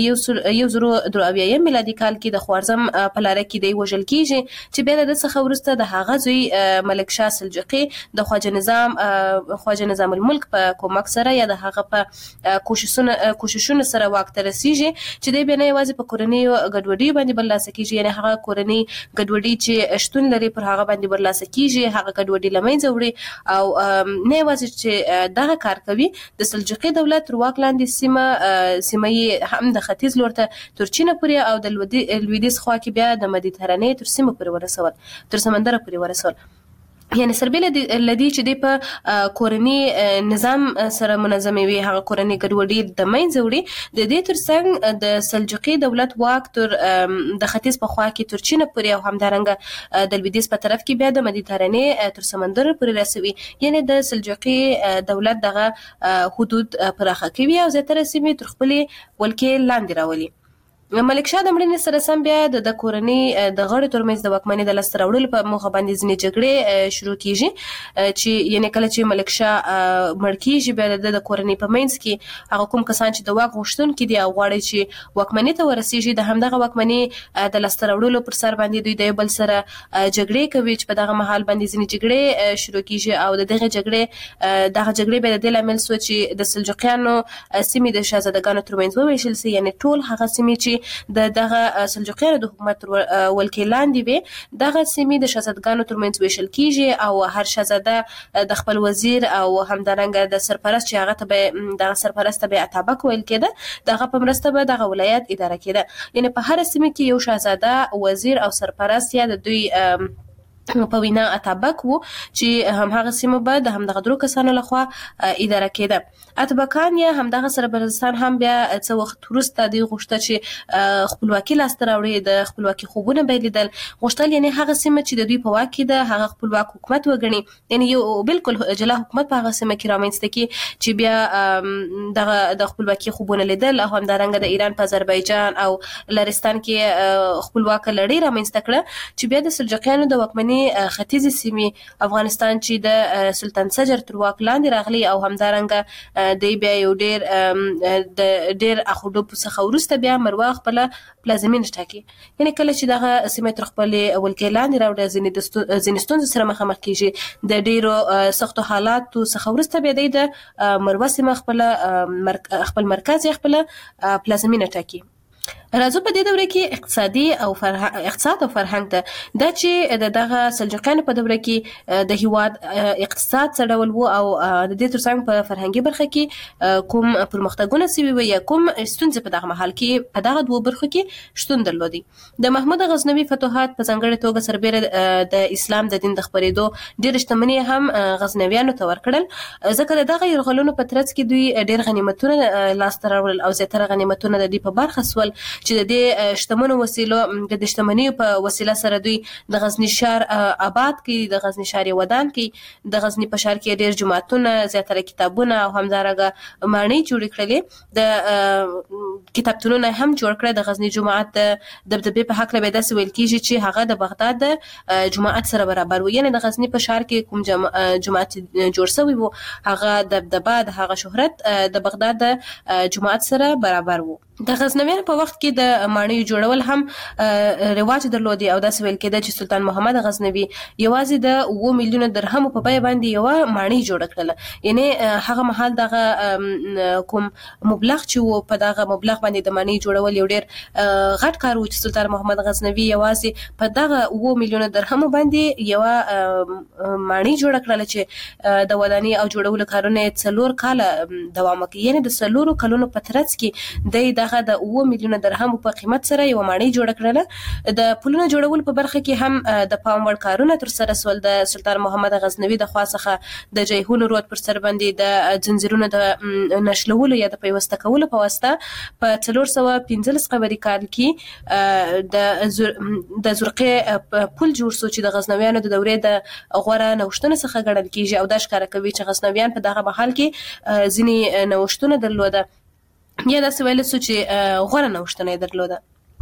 1023 میلادي کال کې د خوارزم په لاره کې دی وژل کیږي چې بیا د څخه ورسته د هغه زوی ملک شاه سلجوقي د خواجه نظام الملک په کومک سره یا د هغه په کوششونو سره واک ته رسیږي چې دی بیا نه یوازې په کورنیو ګډوډۍ باندې برلاسه کیږي، یعنی هغه کورنۍ ګډوډۍ چې شتون لري پر هغه باندې برلاسه کیږي، هغه ګډوډۍ له منځه وړي او نه یوازې چې دغه کار کوي، د سلجوقي دولت تر واک لاندې سیمه یې هم د ختیځ لور ته تر چین پورې او د لویدیځ خوا کې بیا د مدیترانې تر سیمه پورې ورسول، تر سمندر پورې ورسول. یعنی سربېله لدی چې د په کورنی نظام سره منظمې وي هغه کورنی ګډوډي د منځ وړي د دې ترڅنګ د سلجوقي دولت واک تر د ختیځ په خوا کې تر چین پورې او همدارنګه د لویدیځ په طرف کې بیا د مدیترانې تر سمندر پورې رسوي یعنی د سلجوقي دولت دغه حدود پراخه کوي او زیاتره سیمې تر خپلې ولکې لاندې راولي ملک شاه د مړینې سره سم بیا د کورنۍ د غړو ترمنځ د واکمنۍ د لاسته راوړلو په موخه باندې ځینې جګړې شروع کیږي چې یعنی کله چې ملک شاه مړ کیږي بیا د کورنۍ په منځ کې هغه کوم کسان چې د واک غوښتونکي دي او غواړي چې واکمنۍ ته ورسیږي د همدغه واکمنۍ د لاسته راوړلو پر سر باندې دوی د بل سره جګړې کوي چې په دغه محل باندې ځینې جګړې شروع کیږي او دغه جګړې به د دې لامل شو چې د سلجوقیانو سیمې د شاهزادګانو ترمنځ وویشل شي یعنی ټول هغه سیمې چې دغه سلجوقیانو د حکومت ولکې لاندې وي دغه سیمې د شاهزادګانو ترمنځ ویشل کیږي او هر شاهزاده د خپل وزیر او همدارنګه د سرپرست چې هغه ته به د سرپرست به اتابک ویل کېده دغه په مرسته به دغه ولایت اداره کېده یعنی په هر سیمه کې یو شاهزاده وزیر او سرپرست یا د دوی په وینا اتابک وو چې همغه سیمه به د همدغه درو کسانو لخوا اداره کېده اتابکان یا همدغه سرپرستان هم بیا څه وخت وروسته د غوښته چې خپلواکي لاسته راوړي د خپلواکي خوبونه بیلیدل غوښتل یعنی هغه سیمه چې د دوی په واک کې ده هغه خپلواک حکومت وګڼي یعنی یو بالکل جلا حکومت په هغه سیمه کې رامنځته کی چې بیا د خپلواکي خوبونه لیدل او همدارنګه د ایران په آذربایجان او لرستان کې خپلواک لړۍ رامنځته کړه چې بیا د سلجوقیانو د واکمنۍ ختیځي سیمې افغانستان چې د سلطان سجر تر واک لاندې راغلی او همدارنګه د بیا یو ډېر اخوډو څخه وروسته بیا مروا خپل پلازمینه ټاکي یعنی کله چې دغه سیمې تر خپل ولکې لاندې راوړي ځینې ستونزې سره مخامخ کیږي د ډېرو سختو حالاتو څخه وروسته بیا د مروا سیمه خپل مرکز یا خپل پلازمینه ټاکي راځو په دې دوره کې اقتصاد او فرهنګ ته دا چې دغه سلجوقیانو په دوره کې د هیواد اقتصاد څه ډول وو او د دې ترڅنګ په فرهنګي برخه کې کوم پرمختګونه سوي وي یا کوم ستونزې په دغه محل کې په دغه دوه برخو کې شتون درلودي د محمود غزنوي فتوحات په ځانګړې توګه سربېره د اسلام د دین د خپرېدو ډېر شتمنۍ هم غزنویانو ته ورکړل ځکه دغه یرغلونو په ترڅ کې دوی ډېر غنیمتونه لاسته راوړل او زیاتره غنیمتونه د دوی په برخه سول چې د دې شتمنو وسیلو د شتمنۍ په وسیله سره دوی د غزنی شهر آباد کړي د غزنی شهر ودان کړي د غزنی په شهر کې ډېر جماعتونه زیاتره کتابونه او همدارنګه ماڼۍ جوړ کړلې د کتابتونونه هم جوړ کړل د غزنی جماعت د دبدبې په حق له داسې ویل کیږي چې هغه د بغداد د جماعت سره برابر و یعنی د غزنی په شهر کې کوم جماعت جوړ شوی وو هغه دبدبه د هغه شهرت د بغداد د جماعت سره برابر وو د غزنویانو په وخت کې د ماڼیو جوړول هم رواج درلودي او داسې ویل کېده چې سلطان محمد غزنوي یوازې د 2 میلیونه درهم په بیه باندې یو ماڼۍ جوړ کړله یعنی هغه مهال دغه کوم مبلغ چې وو په دغه مبلغ باندې د ماڼۍ جوړول یو ډېر غټ کار و چې سلطان محمد غزنوي یوازې په دغه 2 میلیونه درهم باندې یو ماڼۍ جوړ کړله چې د ودانۍ او جوړولو کارونه 4 کال دوام وکړي یعنی د 4 کلونو په ترڅ کې دغه د 2 میلیونه درهم په قیمت سره یو ماڼۍ جوړ کړله د پلونو جوړول په برخه کې هم د پام وړ کارونه تر سره سول د سلطان محمد غزنوي د خوا څخه د جیهون رود پر سر باندې د زنجیرونو د نشلولو یا د پیوسته کولو په واسطه په 415 قبري کال کې د زرقې پل جوړ شو چې د غزنویانو د دورې د غوړه نوښتونو څخه ګڼل کیږي او دا ښکاره کوي چې غزنویان په دغه محل کې ځینې نوښتونه درلوده یا داسې ویل شو چې غوره نوښتونه یې درلوده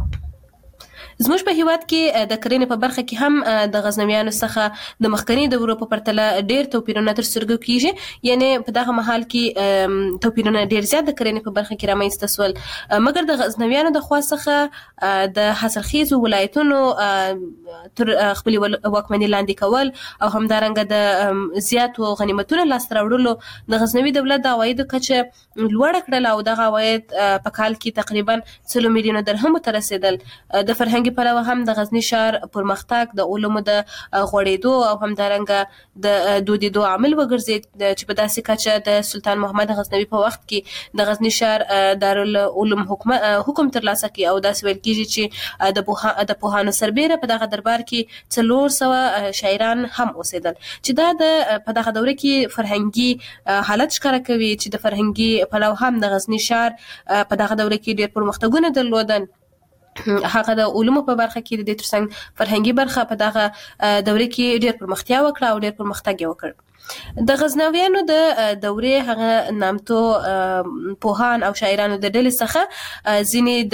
زموږ په هیواد کې د کرنې په برخه کې هم د غزنویانو څخه د مخکنی دورو په پرتله ډېر توپیرونه تر سترګو کیږي یعنی په دغه محل کې توپیرونه ډېر زیات د کرنې په برخه کې رامنځته سول مګر د غزنویانو د خوا څخه د حاصلخیزو ولایتونو تر خپل واکمنۍ لاندې کول او همدارنګه د زیاتو غنیمتونو لاسته راوړلو د غزنوي دولت د عوایدو کچه لوړه کړل او دغه عواید په کال کې تقریبا 3 میلیونه درهم ته رسیدل د فرهنګي فرهنګي پلوه هم د غزنی ښار پرمختګ د علومو د غوړېدو او همدارنګه د دودیدو عامل وګرځید چې په داسې کچه د سلطان محمد غزنوي په وخت کې د غزنی ښار دارالعلوم حکم ترلاسه کړي او داسې ویل کېږي چې د پوهانو سربیره په دغه دربار کې 400 شاعران هم اوسېدل چې دا په دغه دوره کې فرهنګي حالت ښکاره کوي چې د فرهنګي پلو هم د غزنی ښار په دغه دوره کې ډېر پرمختګونه درلودل. هغه د علومو په برخه کې د دې ترڅنګ فرهنګي برخه په دغه دوره کې ډېر پرمختیا وکړه او ډېر پرمختګ یې وکړ. د غزنویانو د دورې هغه نامتو پوهان او شاعرانو د ډلې څخه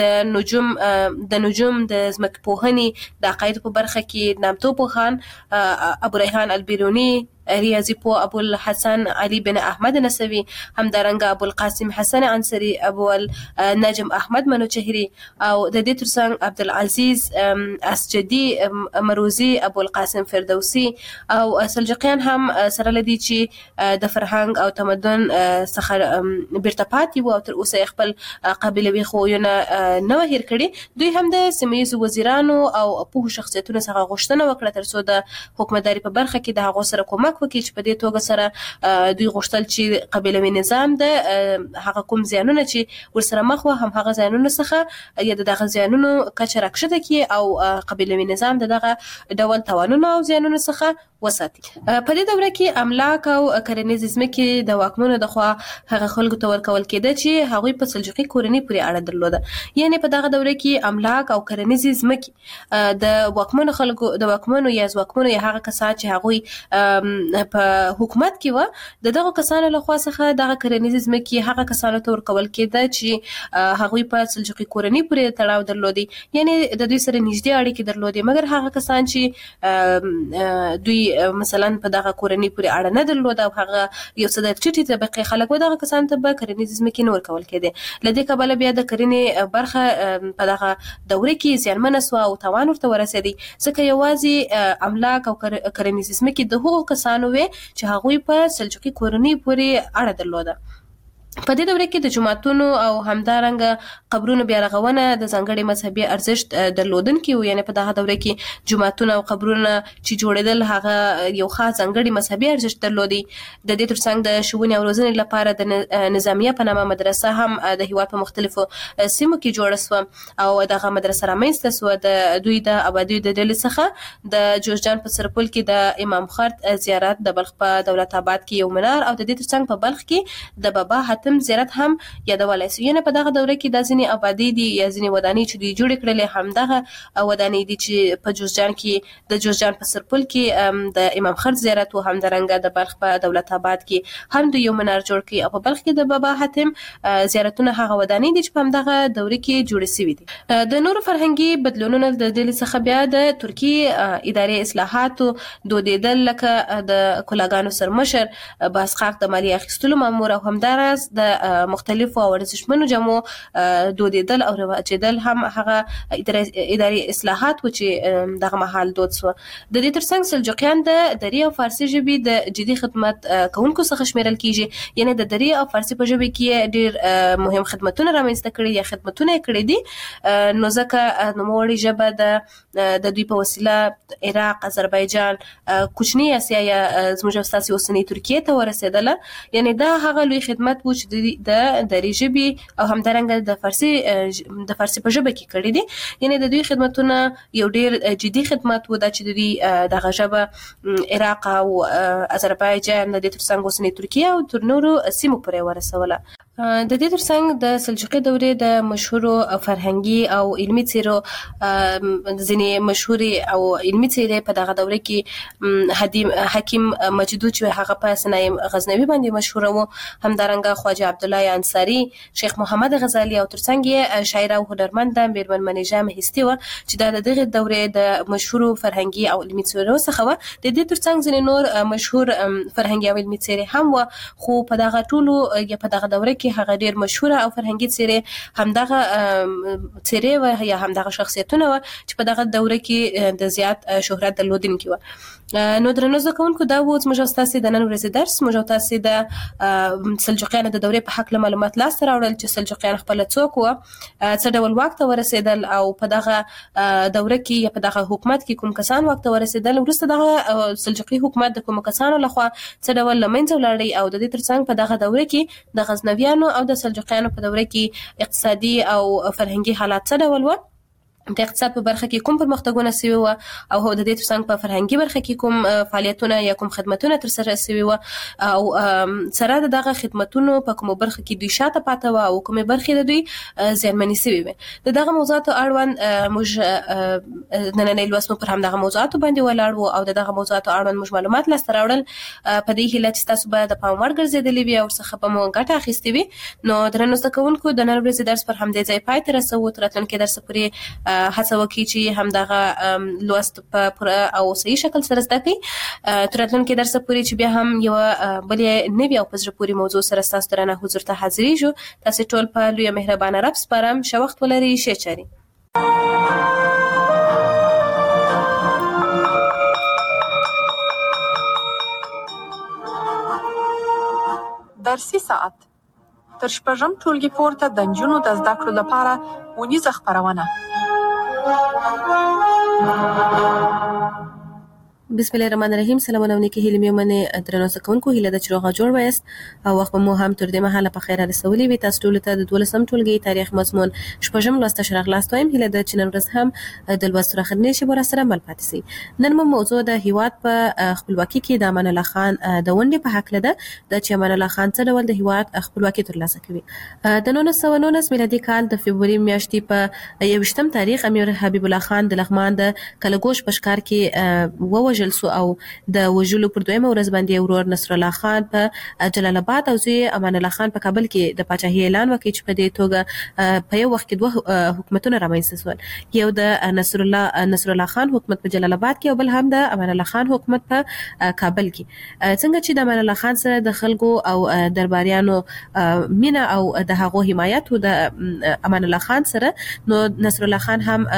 ځینې د نجوم د ځمکې پوهنې د عقایدو په برخه کې نامتو پوهان ابو ریحان البیرونی، ریاضی پو ابو الحسن علي بن احمد نسوي، همدارنګه ابو القاسم حسن عنصري، ابو النجم احمد منوچهري او د دې ترڅنګ عبدالعزيز اسجدي مروزي، ابو القاسم فردوسي او سلجوقیان هم سره لدی چې د فرهنګ او تمدن څخه بیرته پاتې وو او تر اوسه خپل قبیلوي خویونه نه هیر کړي. دوی هم د سیمه‌ییزو وزیرانو او پوهو شخصیتونو څخه غوښتنه وکړه ترڅو د حکومتداري په برخه کې د هغو سره کومک وکړي چې په دې توګه سره دوی غوښتل چې قبیلوي نظام د هغه کوم زیانونه چې ورسره مخ وو هم هغه زیانونه څخه یا دغه زیانونو کچه راکښته کړي او قبیلوي نظام دغه ډول توانونه او زیانونه څخه وساتي. په دې دوره کې املاک او کرنیزې ځمکې د واکمنو د خوا هغه خلکو ته ورکول کېده چې هغوی په سلجوقي کورنۍ پورې اړه درلوده. یعنې په دغه دوره کې املاک او کرنیزې ځمکې د واکمنو خلکو د واکمنو یا ځواکمنو یا هغه کسان چې هغوی په حکومت کې و دغه کسانو له خوا څخه دغه کرنیزې ځمکې هغه کسانو ته ورکول کېده چې هغوی په سلجوقي کورنۍ پورې تړاو درلودي، یعنې د دوی سره نږدې اړیکې درلودې. مګر هغه کسان چې دوی مثلا په دغه کورنۍ پورې اړه نه درلوده او هغه یو څه د ټیټې طبقې خلک و دغه کسانو ته به کرنیزې ځمکې نه ورکول کېدې. له دې کبله بیا د کرنې برخه په دغه دوره کې زیانمنه سوه او تاوان ورته ورسېدی، ځکه یوازې املاک او کرنیزې ځمکې د هغو کسانو وې چې هغوی په سلجوقي کورنۍ پورې اړه درلوده. په دې دوره کې د جوماتونو او همدارنګه قبرونو بیا رغونه د ځانګړي مذهبي ارزښت درلودونکي وو. یعنې په دغه دوره کې جوماتونه او قبرونه چې جوړېدل هغه یو خاص ځانګړي مذهبي ارزښت درلودي. د دې ترڅنګ د ښوونې او روزنې لپاره د نظامیه په نامه مدرسه هم د هېواد په مختلفو سیمو کې جوړه سوه او دغه مدرسه رامنځته سوه. د دوی د آبادیو د ډلې څخه د جوزجان په سرپل کې د امام خرد زیارت، د بلخ په دولت آباد کې یو منار او د دې ترڅنګ په بلخ کې د بابا حاتم زیارت هم یادولای شو. یعنې په دغه دوره کې د ځینې آبادی دي یا ځینې ودانۍ چې دوی جوړې کړلې همدغه ودانۍ دي چې په جوزجان کې د جوزجان په سرپل کې د امام خرد زیارت او همدارنګه د بلخ په دولت آباد کې هم دوی یو منار جوړ کړي او په بلخ کې د بابا حاتم زیارتونه هغه ودانۍ دي چې په همدغه دوره کې جوړې شوي دي. د نورو فرهنګي بدلونونو د ډلې څخه بیا د ترکي اداري اصلاحاتو دودېدل، لکه د کلاګانو سرمشر باسقاق د مالیې اخیستلو مامور او همداراز د مختلفو او ارزښتمنو جامو دودېدل او رواجېدل هم هغه اداري اصلاحات و چې دغه مهال دود سوه. د دې ترڅنګ سلجوقیان د دري او فارسي ژبې د جدي خدمت کوونکو څخه شمیرل کیږي. یعنې د دري او فارسي په ژبه کې ډېر مهم خدمتونه رامنځته کړي یا خدمتونه یې کړي دي، نو ځکه نوموړې ژبه د دوی په وسیله عراق، آذربایجان، کوچني اسیا یا زموږ ستاسې اوسنۍ ترکیې ته ورسېدله. یعنې دا هغه لوی خدمت و چې د دري ژبې او همدارنګه د فارسي په ژبه کې کړي دي. یعنې د دوی خدمتونه یو ډېر جدي خدمت و دا چې د دوی دغه ژبه عراق او آذربایجان د دې ترڅنګ اوسنۍ ترکیه او تر نورو سیمو پورې ورسوله. د دې ترڅنګ د سلجوقي دورې د مشهورو فرهنګي او علمي څیرو ځینې مشهورې او علمي څیرې په دغه دوره کې حکیم مجدود چې هغه په صنایع غزنوي باندې مشهوره و، همدارنګه خواجه عبدالله انصاري، شیخ محمد غزالي او ترڅنګ یې شاعره او هنرمنده میرمن منیژه مهستي وه چې دا د دغې دورې د مشهورو فرهنګي او علمي څیرو څخه وه. د دې ترڅنګ ځینې نور مشهور فرهنګي او علمي څیرې هم وه، خو په دغه ټولو یا په دغه دوره کې کې هغه ډیر مشهور او فرهنګي څیرې همدغه څیرې و یا همدغه شخصیتونه و چې په دغه دوره کې د زیات شهرت درلودونکي و. نو درنو زده کوونکو دا و زموږ تاسو د نن ورځې درس موږ تاسو د سلجوقیانو د دورې په حق له معلومات لاس راوړل چې سلجوقیان خپل څوک و څه ډول وخت ورسېدل او په دغه دوره کې یا په دغه حکومت کې کوم کسان وخت ورسېدل وروسته دغه سلجوقي حکومت د کوم کسانو لخوا څه ډول لمنځه ولاړی او د دې ترڅنګ په دغه دوره کې د غزنویانو او د سلجوقیانو په دوره کې اقتصادي او فرهنګي حالات څه ډول و د اقتصاد په برخه کې کوم پرمختګونه سوي و او د دې ترڅنګ په فرهنګي برخه کې کوم فعالیتونه یا کوم خدماتونه تر سره سوي و او سره دغه خدماتونو په کوم برخه کې دوی شاته پاتې و او کومه برخه د دوی زیانمنې سوي و. دغه موضوعات اړوند موږ نننې لوسمو پر هم دغه موضوعات باندې ولاړ وو او دغه موضوعات اړوند موږ معلومات لاس راوړل په دې هیله چې تاسو به د پام وړ ګرځېدلې وي او څه به مو ګټه اخیستې وي. نو درنو زده کوونکو د نن ورځې درس پر هم دې ځای پای ته رسوو تر راتلونکي درس پورې هڅه وکړئ چې همدغه لوست په او صحیح شکل سره زده کړئ تر راتلونکي درس پورې چې بیا هم یو بلې نوې او په زړه پورې موضوع سره ستاسو درنه حضور ته حاضرېږو. تاسو ټول په لوی مهربانه رب سپارم. ښه وخت ولرئ. ښه چاري. درسي ساعت تر شپږم ټولګي پورته د نجونو د زده کړو لپاره ونیزه خپرونه. بسم الله الرحمن الرحیم. سلامونه ونکي هیله مې منه درنو سکونکو هیله د چروغه جوړ وایست او وخت مو هم تر دې مهاله په خیر رسولي وي. تاسو ټول ته د 12م ټولګي تاریخ مضمون شپږم لوست شرح لاستویم. هیله د چنن ورځ هم د لوست راخرنې شي بر سره مل پاتې سي. نن مو موضوع د هیواد په خپلواکي کې د امان الله خان د ونډې په حق لده د چې امان الله خان څه ډول د هیواد خپلواکي ترلاسه کوي. د 1919 میلادي کال د فبرवरी میاشتې په 21م تاریخ امیر حبیب الله خان د لغمان د کلګوش په ښکار کې ووژل سو او د وژلو پر دویمه ورځ باندې ورور نصر الله خان په جلال آباد او زوی امان الله خان په کابل کې د پاچاهي اعلان وکړ چې په دې توګه په یو وخت کې دوه حکومتونه رامنځته شول. یو د نصر الله خان حکومت په جلال آباد کې او بل هم د امان الله خان حکومت په کابل کې. څنګه چې د امان الله خان سره د خلکو او درباریانو مینا او د هغو حمایت د امان الله خان سره نو نصر الله خان هم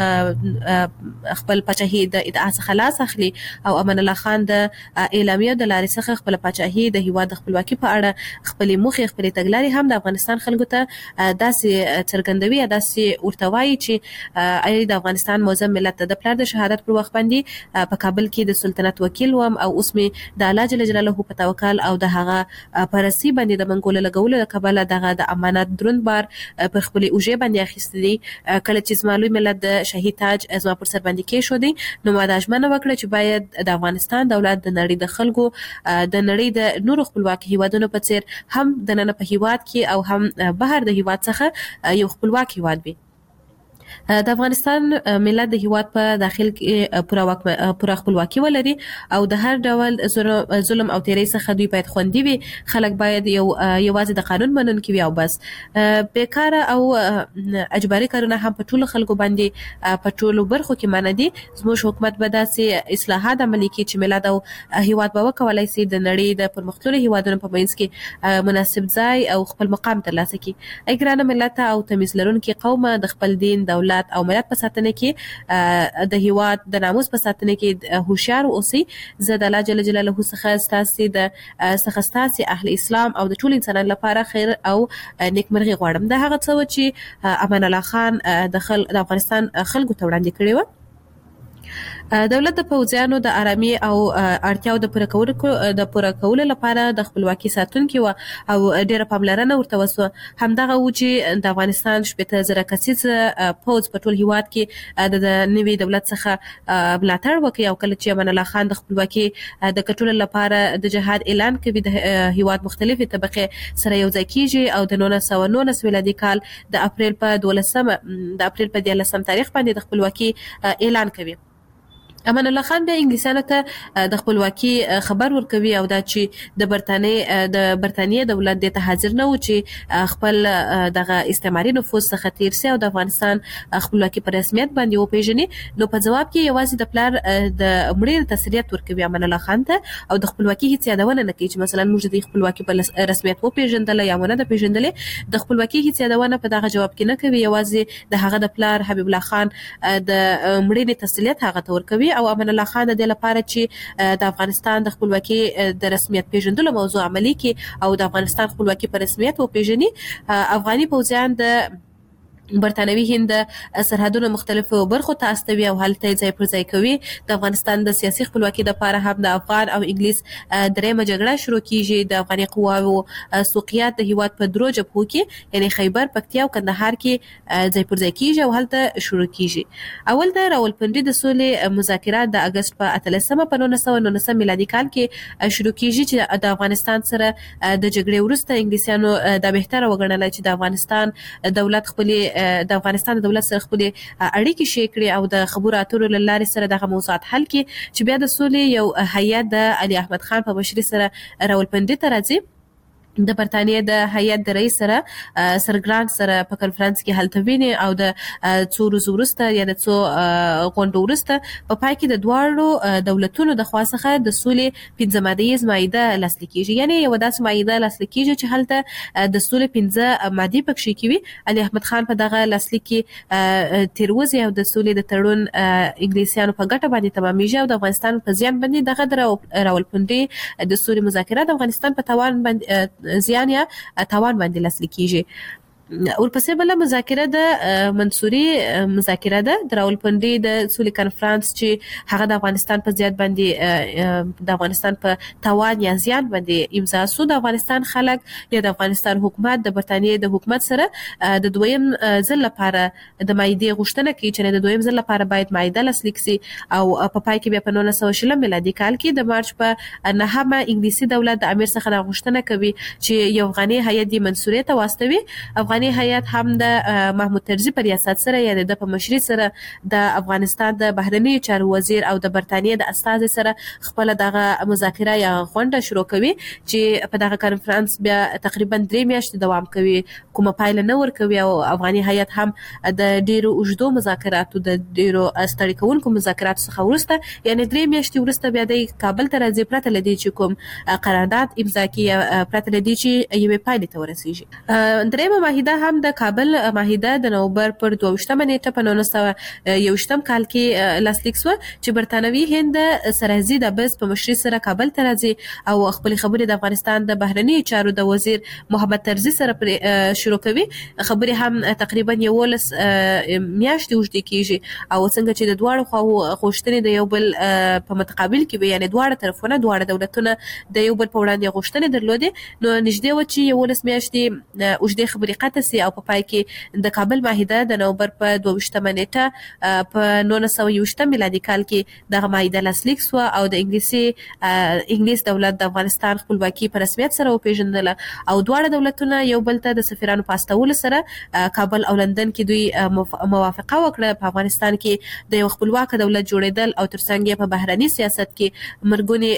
خپل پاچاهي د ادعا څخه خلاص اخلي او امان الله خان د اعلامیه د لارې څخه خپل پاچاهي د هیواد خپلواکي په اړه خپل موخې خپل تګلارې هم د افغانستان خلکو ته داسې څرګندوي داسې ورتوي چې د افغانستان موزم ملت د پلار د شهادت پر وخت باندې په کابل کې د سلطنت وکیل وم او اوس می د الله جل جلاله په توکل او د هغه پرسي باندې د منګول لګول د کابل دغه د امانت دروند بار په خپل اوجه باندې اخیستلې کله چې زمالوی ملت د شهید تاج ازما پر سر باندې کې شو دي نو ما د اجمنه وکړه چې باید د افغانستان دولت د نړۍ د خلکو د نړۍ د نورو خپلواکي هیوادونو په څیر هم د نن په هیواد کې او هم بهر د هیواد څخه یو خپلواک هیواد وي. د افغانستان ملت د هیواد په داخل کې پوره خپلواکي ولري او د هر ډول ظلم او تیری څخه دوی باید خوندي وي. خلک باید یوازې د قانون منونکي وي او بس بیکاره او اجباري کارونه هم په ټولو خلکو باندې په ټولو برخو کې منع دي. زموږ حکومت به داسې اصلاحات عملي کړي چې ملت او هیواد به وکولای شي د نړۍ د پرمختللو هیوادونو په منځ کې مناسب ځای او خپل مقام ترلاسه کړي. ګرانه ملت او تمیز لرونکي قوم د خپل دین دولت او ملت په ساتنه کې د هیواد د ناموس په ساتنه کې هوښیار اوسئ. زه د الله جل جلاله څخه ستاسو اهل اسلام او د ټول انسانانو لپاره خیر او نیکمرغي غواړم. دا هغه څه چې امان الله خان د افغانستان خلکو ته وړاندې کړی و. دولت د پوځیانو د آرامي او اړتیاو د پوره کولو لپاره د خپلواکي ساتونکي و او ډیره پاملرنه ورته وسوه. همدغه و چې د افغانستان 80,000 کسیز پوځ په ټول هیواد کې د نوي دولت څخه ملاتړ وکړي او کله چې امان الله خان د خپلواکي د ګټلو لپاره د جهاد اعلان کوي د هیواد مختلفې طبقې سره یو ځای کیږي او د 1919 میلادي کال د اپریل په 12 تاریخ باندې د خپلواکي اعلان کوي. امان الله خان بیا انګلیسانو ته د خپلواکي خبر ورکوي او دا چې د برتانیې دولت د ته حاضر نه و چې خپل دغه استعماري نفوذ څخه تیر سي او د افغانستان خپلواکي په رسمیت باندې وپیژني. نو په جواب کې یوازې د پلار د مړي تسلیت ورکوي امان الله خان ته او د خپلواکي هیڅ یادونه نه کوي چې مثلا موږ د خپلواکي په رسمیت وپیژندل یا نه د پیژندلې. د خپلواکي هیڅ یادونه په دغه جواب کې نه کوي، یوازې د هغه د پلار حبیب الله خان د مړي تسلیت هغه ته ورکوي او امان الله خان د لپاره چې د افغانستان د خپلواکي د رسمیت پیژندلو موضوع عملی کې او د افغانستان خپلواکي په رسمیت وپیژني. افغاني پوځیان د برتانوي هند سرحدونو مختلفو برخو ته استوي او هلته ځای پر ځای کوي. د افغانستان د سیاسي خپلواکي لپاره هم د افغان او انګلیس درېمه جګړه شروع کیږي. د افغاني قواو سوقیات د هیواد په درو جبهو کې یعنی خیبر، پکتیا او کندهار کې ځای پر ځای کیږي او هلته شروع کیږي. اول د راولپنډي د سولې مذاکرات د اگست په 18 په 1919 میلادي کال کې شروع کیږي چې د افغانستان سره د جګړې وروسته انګلیسانو د بهتره وګڼل چې د افغانستان دولت د افغانستان د دولت سره خپل اړیکې شې کړې او د خبرو اترو لارې سره دغه موضوعات حل کړي چې بیا د سولې یو هیئت د علي احمد خان په مشرۍ سره راولپنډي ته راځي. د برتانیې د هیئت د رئیس سره سر ګرانټ سره په کنفرانس کې هلته ویني او د څو ورځې وروسته یا د څو غونډو وروسته په پای کې د دواړو دولتونو د خوا څخه د سولې 15 مادې مایده لاسلیک کیږي. یعنی یو داسې مایده لاسلیک کیږي چې هلته د سولې 15 مادې پکې کوي. علي احمد خان په دغه لاسلیک کې تیروزي او د سولې د تړون انګلیسیانو په ګټه باندې تمامېږي او د افغانستان په زیان باندې دغه راولپنډي د سولې مذاکرات د افغانستان په توان باندې زیان یا توان باندې لاسلیک کیږي. ورپسې بل مذاکره د منصوري مذاکره ده د راولپنډي د سولې کانفرنس چې هغه د افغانستان په زیات باندې د افغانستان په توان یا زیان باندې امضا شو. د افغانستان خلک یا د افغانستان حکومت د برتانیې د حکومت سره د دویم ځل لپاره د مایدې غوښتنه کوي چې د دویم ځل لپاره باید مایده لاسلیک شي او په پای کې بیا په 1920 میلادي کال کې د مارچ په 9 انګلیسي دولت د امیر څخه غوښتنه کوي چې یو افغاني هیئت د منصوري ته واستوي. افغاني هیئت هم د محمود طرزي په ریاست سره یا د په مشرۍ سره د افغانستان د بهرنی چارو وزیر او د برتانیې د استازي سره خپل دغه مذاکره یا غونډه شروع کوي چې په دغه کانفرنس بیا تقریبا 3 میاشتې دوام کوي، کومه پایله نه ورکوي او افغاني هیئت هم د ډیرو اوږدو مذاکراتو د ډیرو ستړي کوونکو مذاکراتو څخه وروسته یعنی 3 میاشتې وروسته بیا د کابل ته راځي پرته لدی چې کوم قرارداد امضا کړي پرته لدی چې یوې پایلې ته ورسیږي. درېمه معاهده هم د کابل معاهده د نومبر پر 22 نیټه په 1921 کال کې لاسلیک شو چې برتانوي هند سرحدي د بس په مشرۍ سره کابل ته راځي او خپل خبرې د افغانستان د بهرنی چارو د وزیر محمد طرزي سره شروع کوي. خبرې هم تقریبا 11 میاشتې اوږدې کیږي او څنګه چې د دواړو خواو غوښتنې د یو بل په متقابل کې وي یعنی دواړه طرفونه دواړه دولتونه د یو بل په وړاندې غوښتنې درلودې. نو نږدې و چې 11 میاشتې اوږدې خبرې قطع سي او په پای کې د کابل معاهده د نومبر په 22 نیټه په 1921 میلادي کال کې دغه معاهده لاسلیک شو او د انګلیس دولت د افغانستان خپلواکي په رسمیت سره وپیژندله او دواړه دولتونه یو بل ته د سفیرانو په استولو سره کابل او لندن کې دوی موافقه وکړه په افغانستان کې د یو خپلواک دولت جوړیدل او ترڅنګ یې په بهرني سیاست کې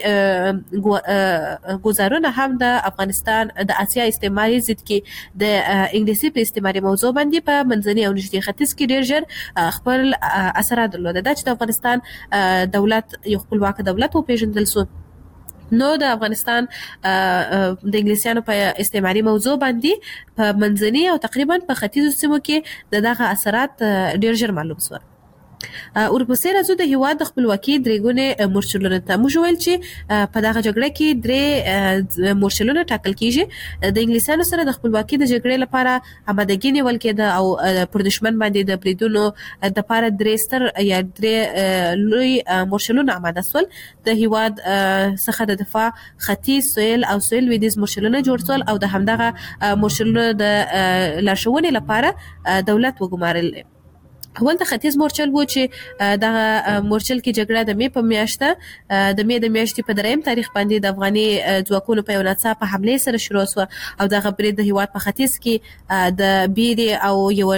مرګونی گزارونه هم د افغانستان د اسیا استعماري ضد کې د انګلیسي په استعماري موضوع باندې په منځني او نږدې ختیځ کې ډېر ژر خپل اثرات درلودل. دا چې د افغانستان دولت یو خپلواک دولت وپیژندل شو نو د افغانستان د انګلیسیانو په استعماري موضوع باندې په منځني او تقریبا په ختیځو سیمو کې دغه اثرات ډېر ژر معلوم شو. ورپسې راځو د هیواد د خپلواکي درې ګونې مورچلونو ته. موږ ویل چې په دغه جګړه کې درې مورچلونه ټاکل کیږي. د انګلیسانو سره د خپلواکي د جګړې لپاره آمادګي نیول کېده او پر دشمن باندې د بریدونو د لپاره درې ستر یا درې لوی مورچلونه آماده شول. د هیواد څخه د دفاع ختیځ، سویل او سویل لویدیځ مورچلونه جوړ شول او د همدغه مورچلونو د لارښوونې لپاره دولت وګمارل. اول د ختیځ مورچل و چې د مورچل کې جګړه د مې په میاشته د میاشتې په 3 تاریخ باندې د افغاني ځواکونو په یو ناڅاپه حمله سره شروع شو او د غبرې د هیواد په ختیځ کې د بیري او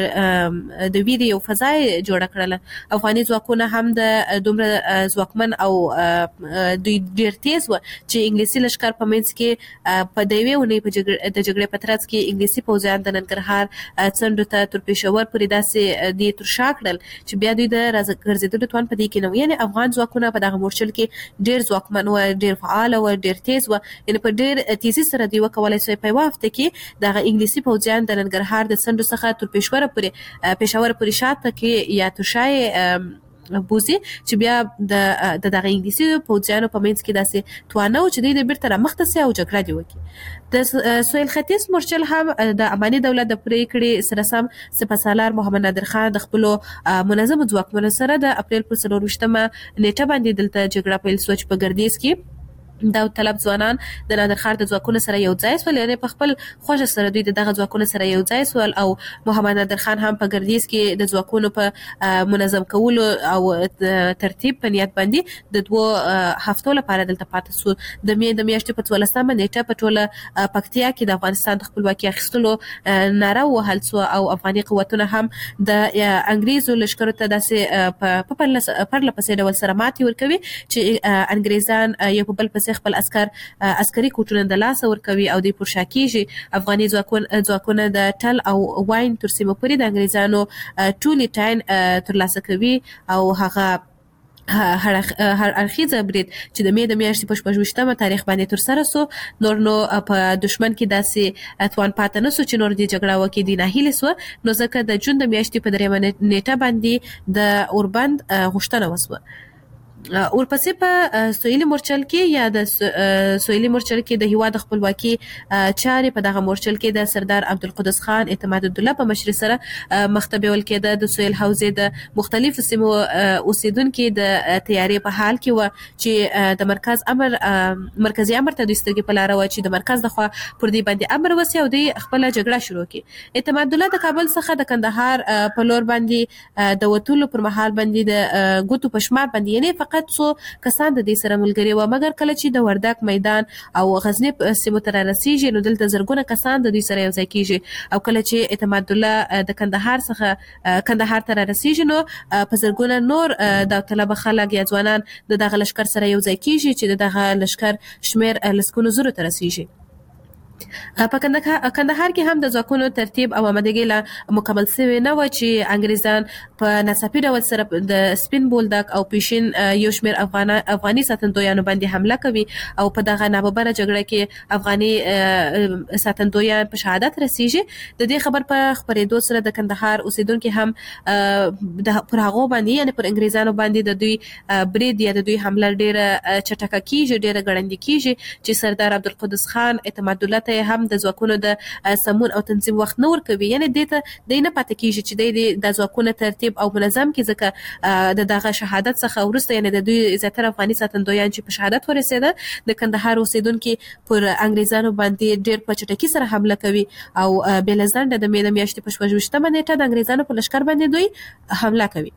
یو فضای جوړ کړل. افغاني ځواکونه هم د دومره ځواکمن او دوی ډیر تیز و چې انګلیسي لشکر په منځ کې په دیوي ونی په جګړې په ترڅ کې انګلیسي پوځیان د ننګرهار څنډو ته تر پېښور پورې داسې دی تر شاکړل چې بیا دوی د ګرځېدلو توان په دې کې نو یعنی افغان ځواکونه په دغه مورچل کې ډیر ځواکمن او ډیر فعال او ډیر تیز و یعنی په ډیر تیزی سره دی وکولای شي په وخت کې د انګلیسي پوځیان د ننګرهار د څنډو څخه تر پېښور پورې شاته کې یا توشای بوزي چې بیا د دغه انګلیسي پوځیانو په منځ کې داسې توانه او چې د بیرته را مخته سي او جګړه دی وکړي. د سویل ختیځ مورچل هم د اماني دولت د پریکړې سره سم سپهسالار محمد نادر خان د خپل منظم ځواکونو سره د اپریل پر 24مه نیټه باندې دلته جګړه پیل شو چې په ګردیز کې دا طلب ځوانان د نادر خان د ځواکونو سره یو ځای سول یعنی په خپل خوښ سره دوی دغه ځواکونو سره یو ځای سول او محمد نادر خان هم په ګردیز کې د ځواکونو په منظم کولو او ترتیب په نیت باندې د 2 هفتو لپاره دلته پاتې شو. د میاشتې په 14مه نیټه په ټوله پکتیا کې د افغانستان د خپلواکۍ اخیستلو ناره وهل شو او افغاني قوتونه هم د انګریزو لشکرو ته داسې په پرله پسې ډول سره ماتې ورکوي چې انګریزان یو په بل پسې خپل عسکري کوټونه د لاس ورکوي او د پرشاکیږي. افغاني ځواکونه د ټل او واین تر سیمه پورې د انګریزانو ټولي ټاین تر لاسه کوي او هغه هر اړخیزه برید چې د میاشتې په 28مه تاریخ باندې تر سره سو نو په دشمن کې داسې توان پاتې نه سو چې نور دی جګړه وکړي دی نه هیله سو نو ځکه د جون د میاشتې په 3 نیټه باندې د اوربند غوښتنه وسوه. ورپسې په سویلي مورچل کې یا د سویلي مورچل کې د هیواد خپلواکي چارې په دغه مورچل کې د سردار عبدالقدس خان اعتماد الدوله په مشرۍ سره مختبول کېده. د سویل حوزې د مختلفو سیمو اوسیدونکو د تیارې په حال کې و چې د مرکزی امر ته د سترګې په لار و چې د مرکز د خوا پر دې باندې امر وسی او د خپل جګړه شروع کړي. اعتماد الدوله د کابل څخه د کندهار په لور باندې د وټولو پر مهال باندې د ګوتو پښمار باندې یعنی فقط څو کسان د دې سره ملګري و مګر کله چې د وردک میدان او غزنی سیمو ته رسیږي نو دلته زرګونه کسان د دې سره یو ځای کیږي او کله چې اعتماد الله د کندهار ته رسیږي نو په زرګونه نور د طلبه خلک یا ځوانان د دغه لشکر سره یو ځای کیږي چې دغه لشکر شمیر لسکونو زره ته رسیږي. په کندهار کې هم د ځواکونو ترتیب او آمادګي لا مکمل شوی نه و چې انګریزان په ناڅاپي ډول سره د سپین بولدک او پیشین یو شمیر افغاني ساتندویانو باندې حمله کوي او په دغه ناببره جګړه کې افغاني ساتندویان په شهادت رسیږي. د دې خبر په خبرېدو سره د کندهار اوسیدونکو هم پر هغه باندې یعنی پر انګریزانو باندې د دوی برید یا د دوی حمله ډیره چټکه کیږي ډیره ګړندۍ کیږي چې سردار عبدالقدس خان اعتماد الله هم د ځواکونو د سمون او تنظیم وخت نه ورکوي یعنی د نه پاتې کیږي چې د ځواکونو ترتیب او منظم کې ځکه د دغه شهادت څخه ورسته یعنی د دوی زیاتره افغاني ساتندویان چې په شهادت ورسېده د کندهار اوسیدونکو پر انګریزانو باندې ډېر په چټکۍ سره حمله کوي او بل ځنډ د میاشتې په 28مه نیټه د انګریزانو په لشکر باندې دوی حمله کوي.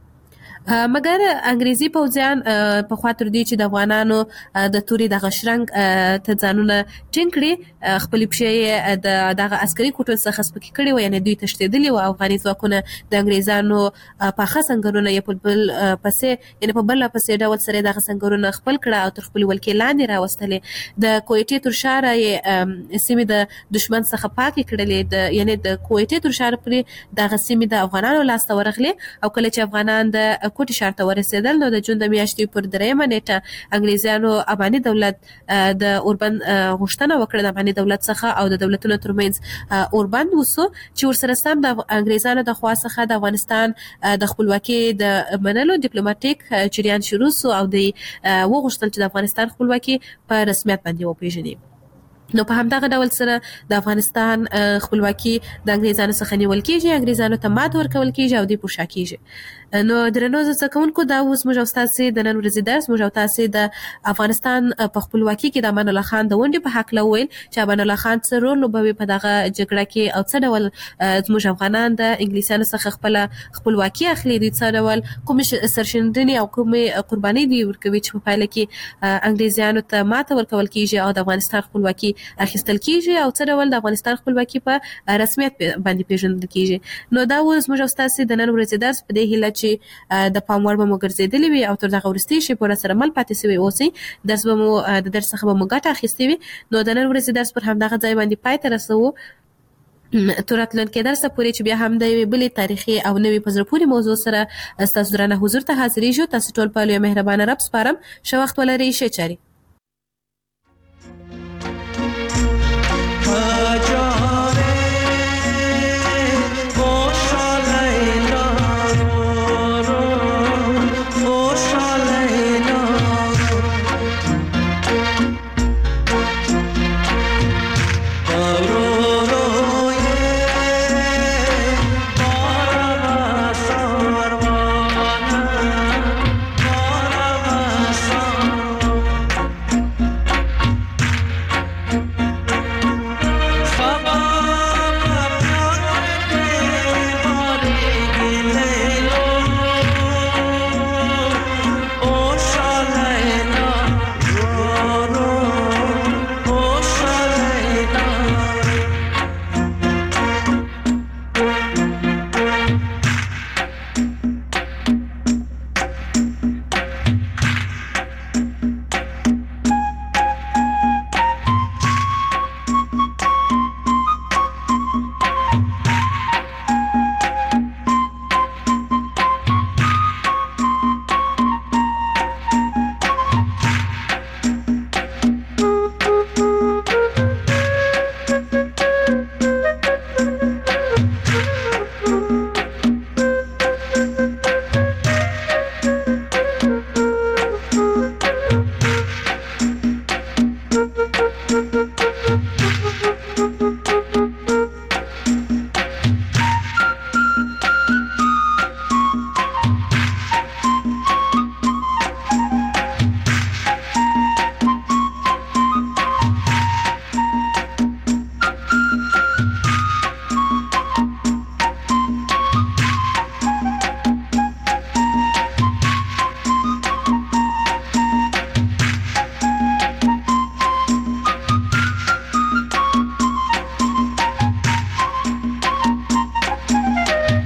مګر انګریزي پوځیان په خاطر دي چې د افغانانو د توري د غشرنګ ته ځانونه ټینګ کړي خپل پښې د دغه عسکري کوټو څخه سپک کړي و یعنی دوی تشدیدلي و افغاني ځواکونه د انګریزانو په خاصنګرونه یې په بل پسې یعنی په بل پسې ډول سره دغه څنګهونه خپل کړه او تر خپل ولکې لاندې راوستلې. د کویټې تر شاره یې سیمې د دشمن څخه پاکي کړلې یعنی د کویټې تر شاره پرې دغه سیمې د افغانانو لاس ته ورغلې او کله چې افغانان د کوټ شهر ته ورسېدل نو د جون د میاشتې پر 3 نیټه انګریزانو افغاني دولت د اوربند غوښتنه وکړه د افغاني دولت څخه او د دولتونو ترمنځ اوربند وسو چې ورسره سم د انګریزانو د خوا څخه د افغانستان د خپلواکۍ د منلو ډیپلوماټیک جریان شروع سو او د وغوښتل چې د افغانستان خپلواکي په رسمیت باندې وپیژني. نو په همدغه ډول سره د افغانستان خپلواکي د انګریزانو څخه نیول کیږي، انګریزانو ته مات ورکول کیږي او د پوښا کیږي. نو درنو زده کوونکو دا اوس موږ تاسو د نن ورځې درس موږ تاسو د افغانستان په خپلواکي کې د امان الله خان د ونډې په حق لویل چې امان الله خان څه رول لوبوي په دغه جګړه کې او څه ډول زموږ افغانان د انګلیسانو څخه خپل خپلواکي اخلي، د څه ډول کوم سرشندنې او کوم قرباني دی ورکوي چې په پایله کې انګریزانو ته ماته ورکول کیږي او د افغانستان خپلواکي اخیستل کیږي او څه ډول د افغانستان خپلواکي په رسمیت باندې پیژندل کیږي. نو دا اوس موږ تاسو د نن ورځې درس په دې هیله چې د پام وړ به مو ګرځېدلی وي او تر دغه وروستي شی پورې سره مل پاتې سوي اوسئ. درس به مو د درس څخه به مو ګټه اخیستې وي. نو د نن ورځې درس پر همدغه ځای باندې پای ته رسوو تر راتلونکي درس پورې چې بیا هم د یوې بلې تاریخي او نوې په زړه پورې موضوع سره ستاسو درانه حضور ته حاضرېږو. تاسو ټول په لویه مهربانه رب سپارم. ښه وخت ولرئ. ښه چارې.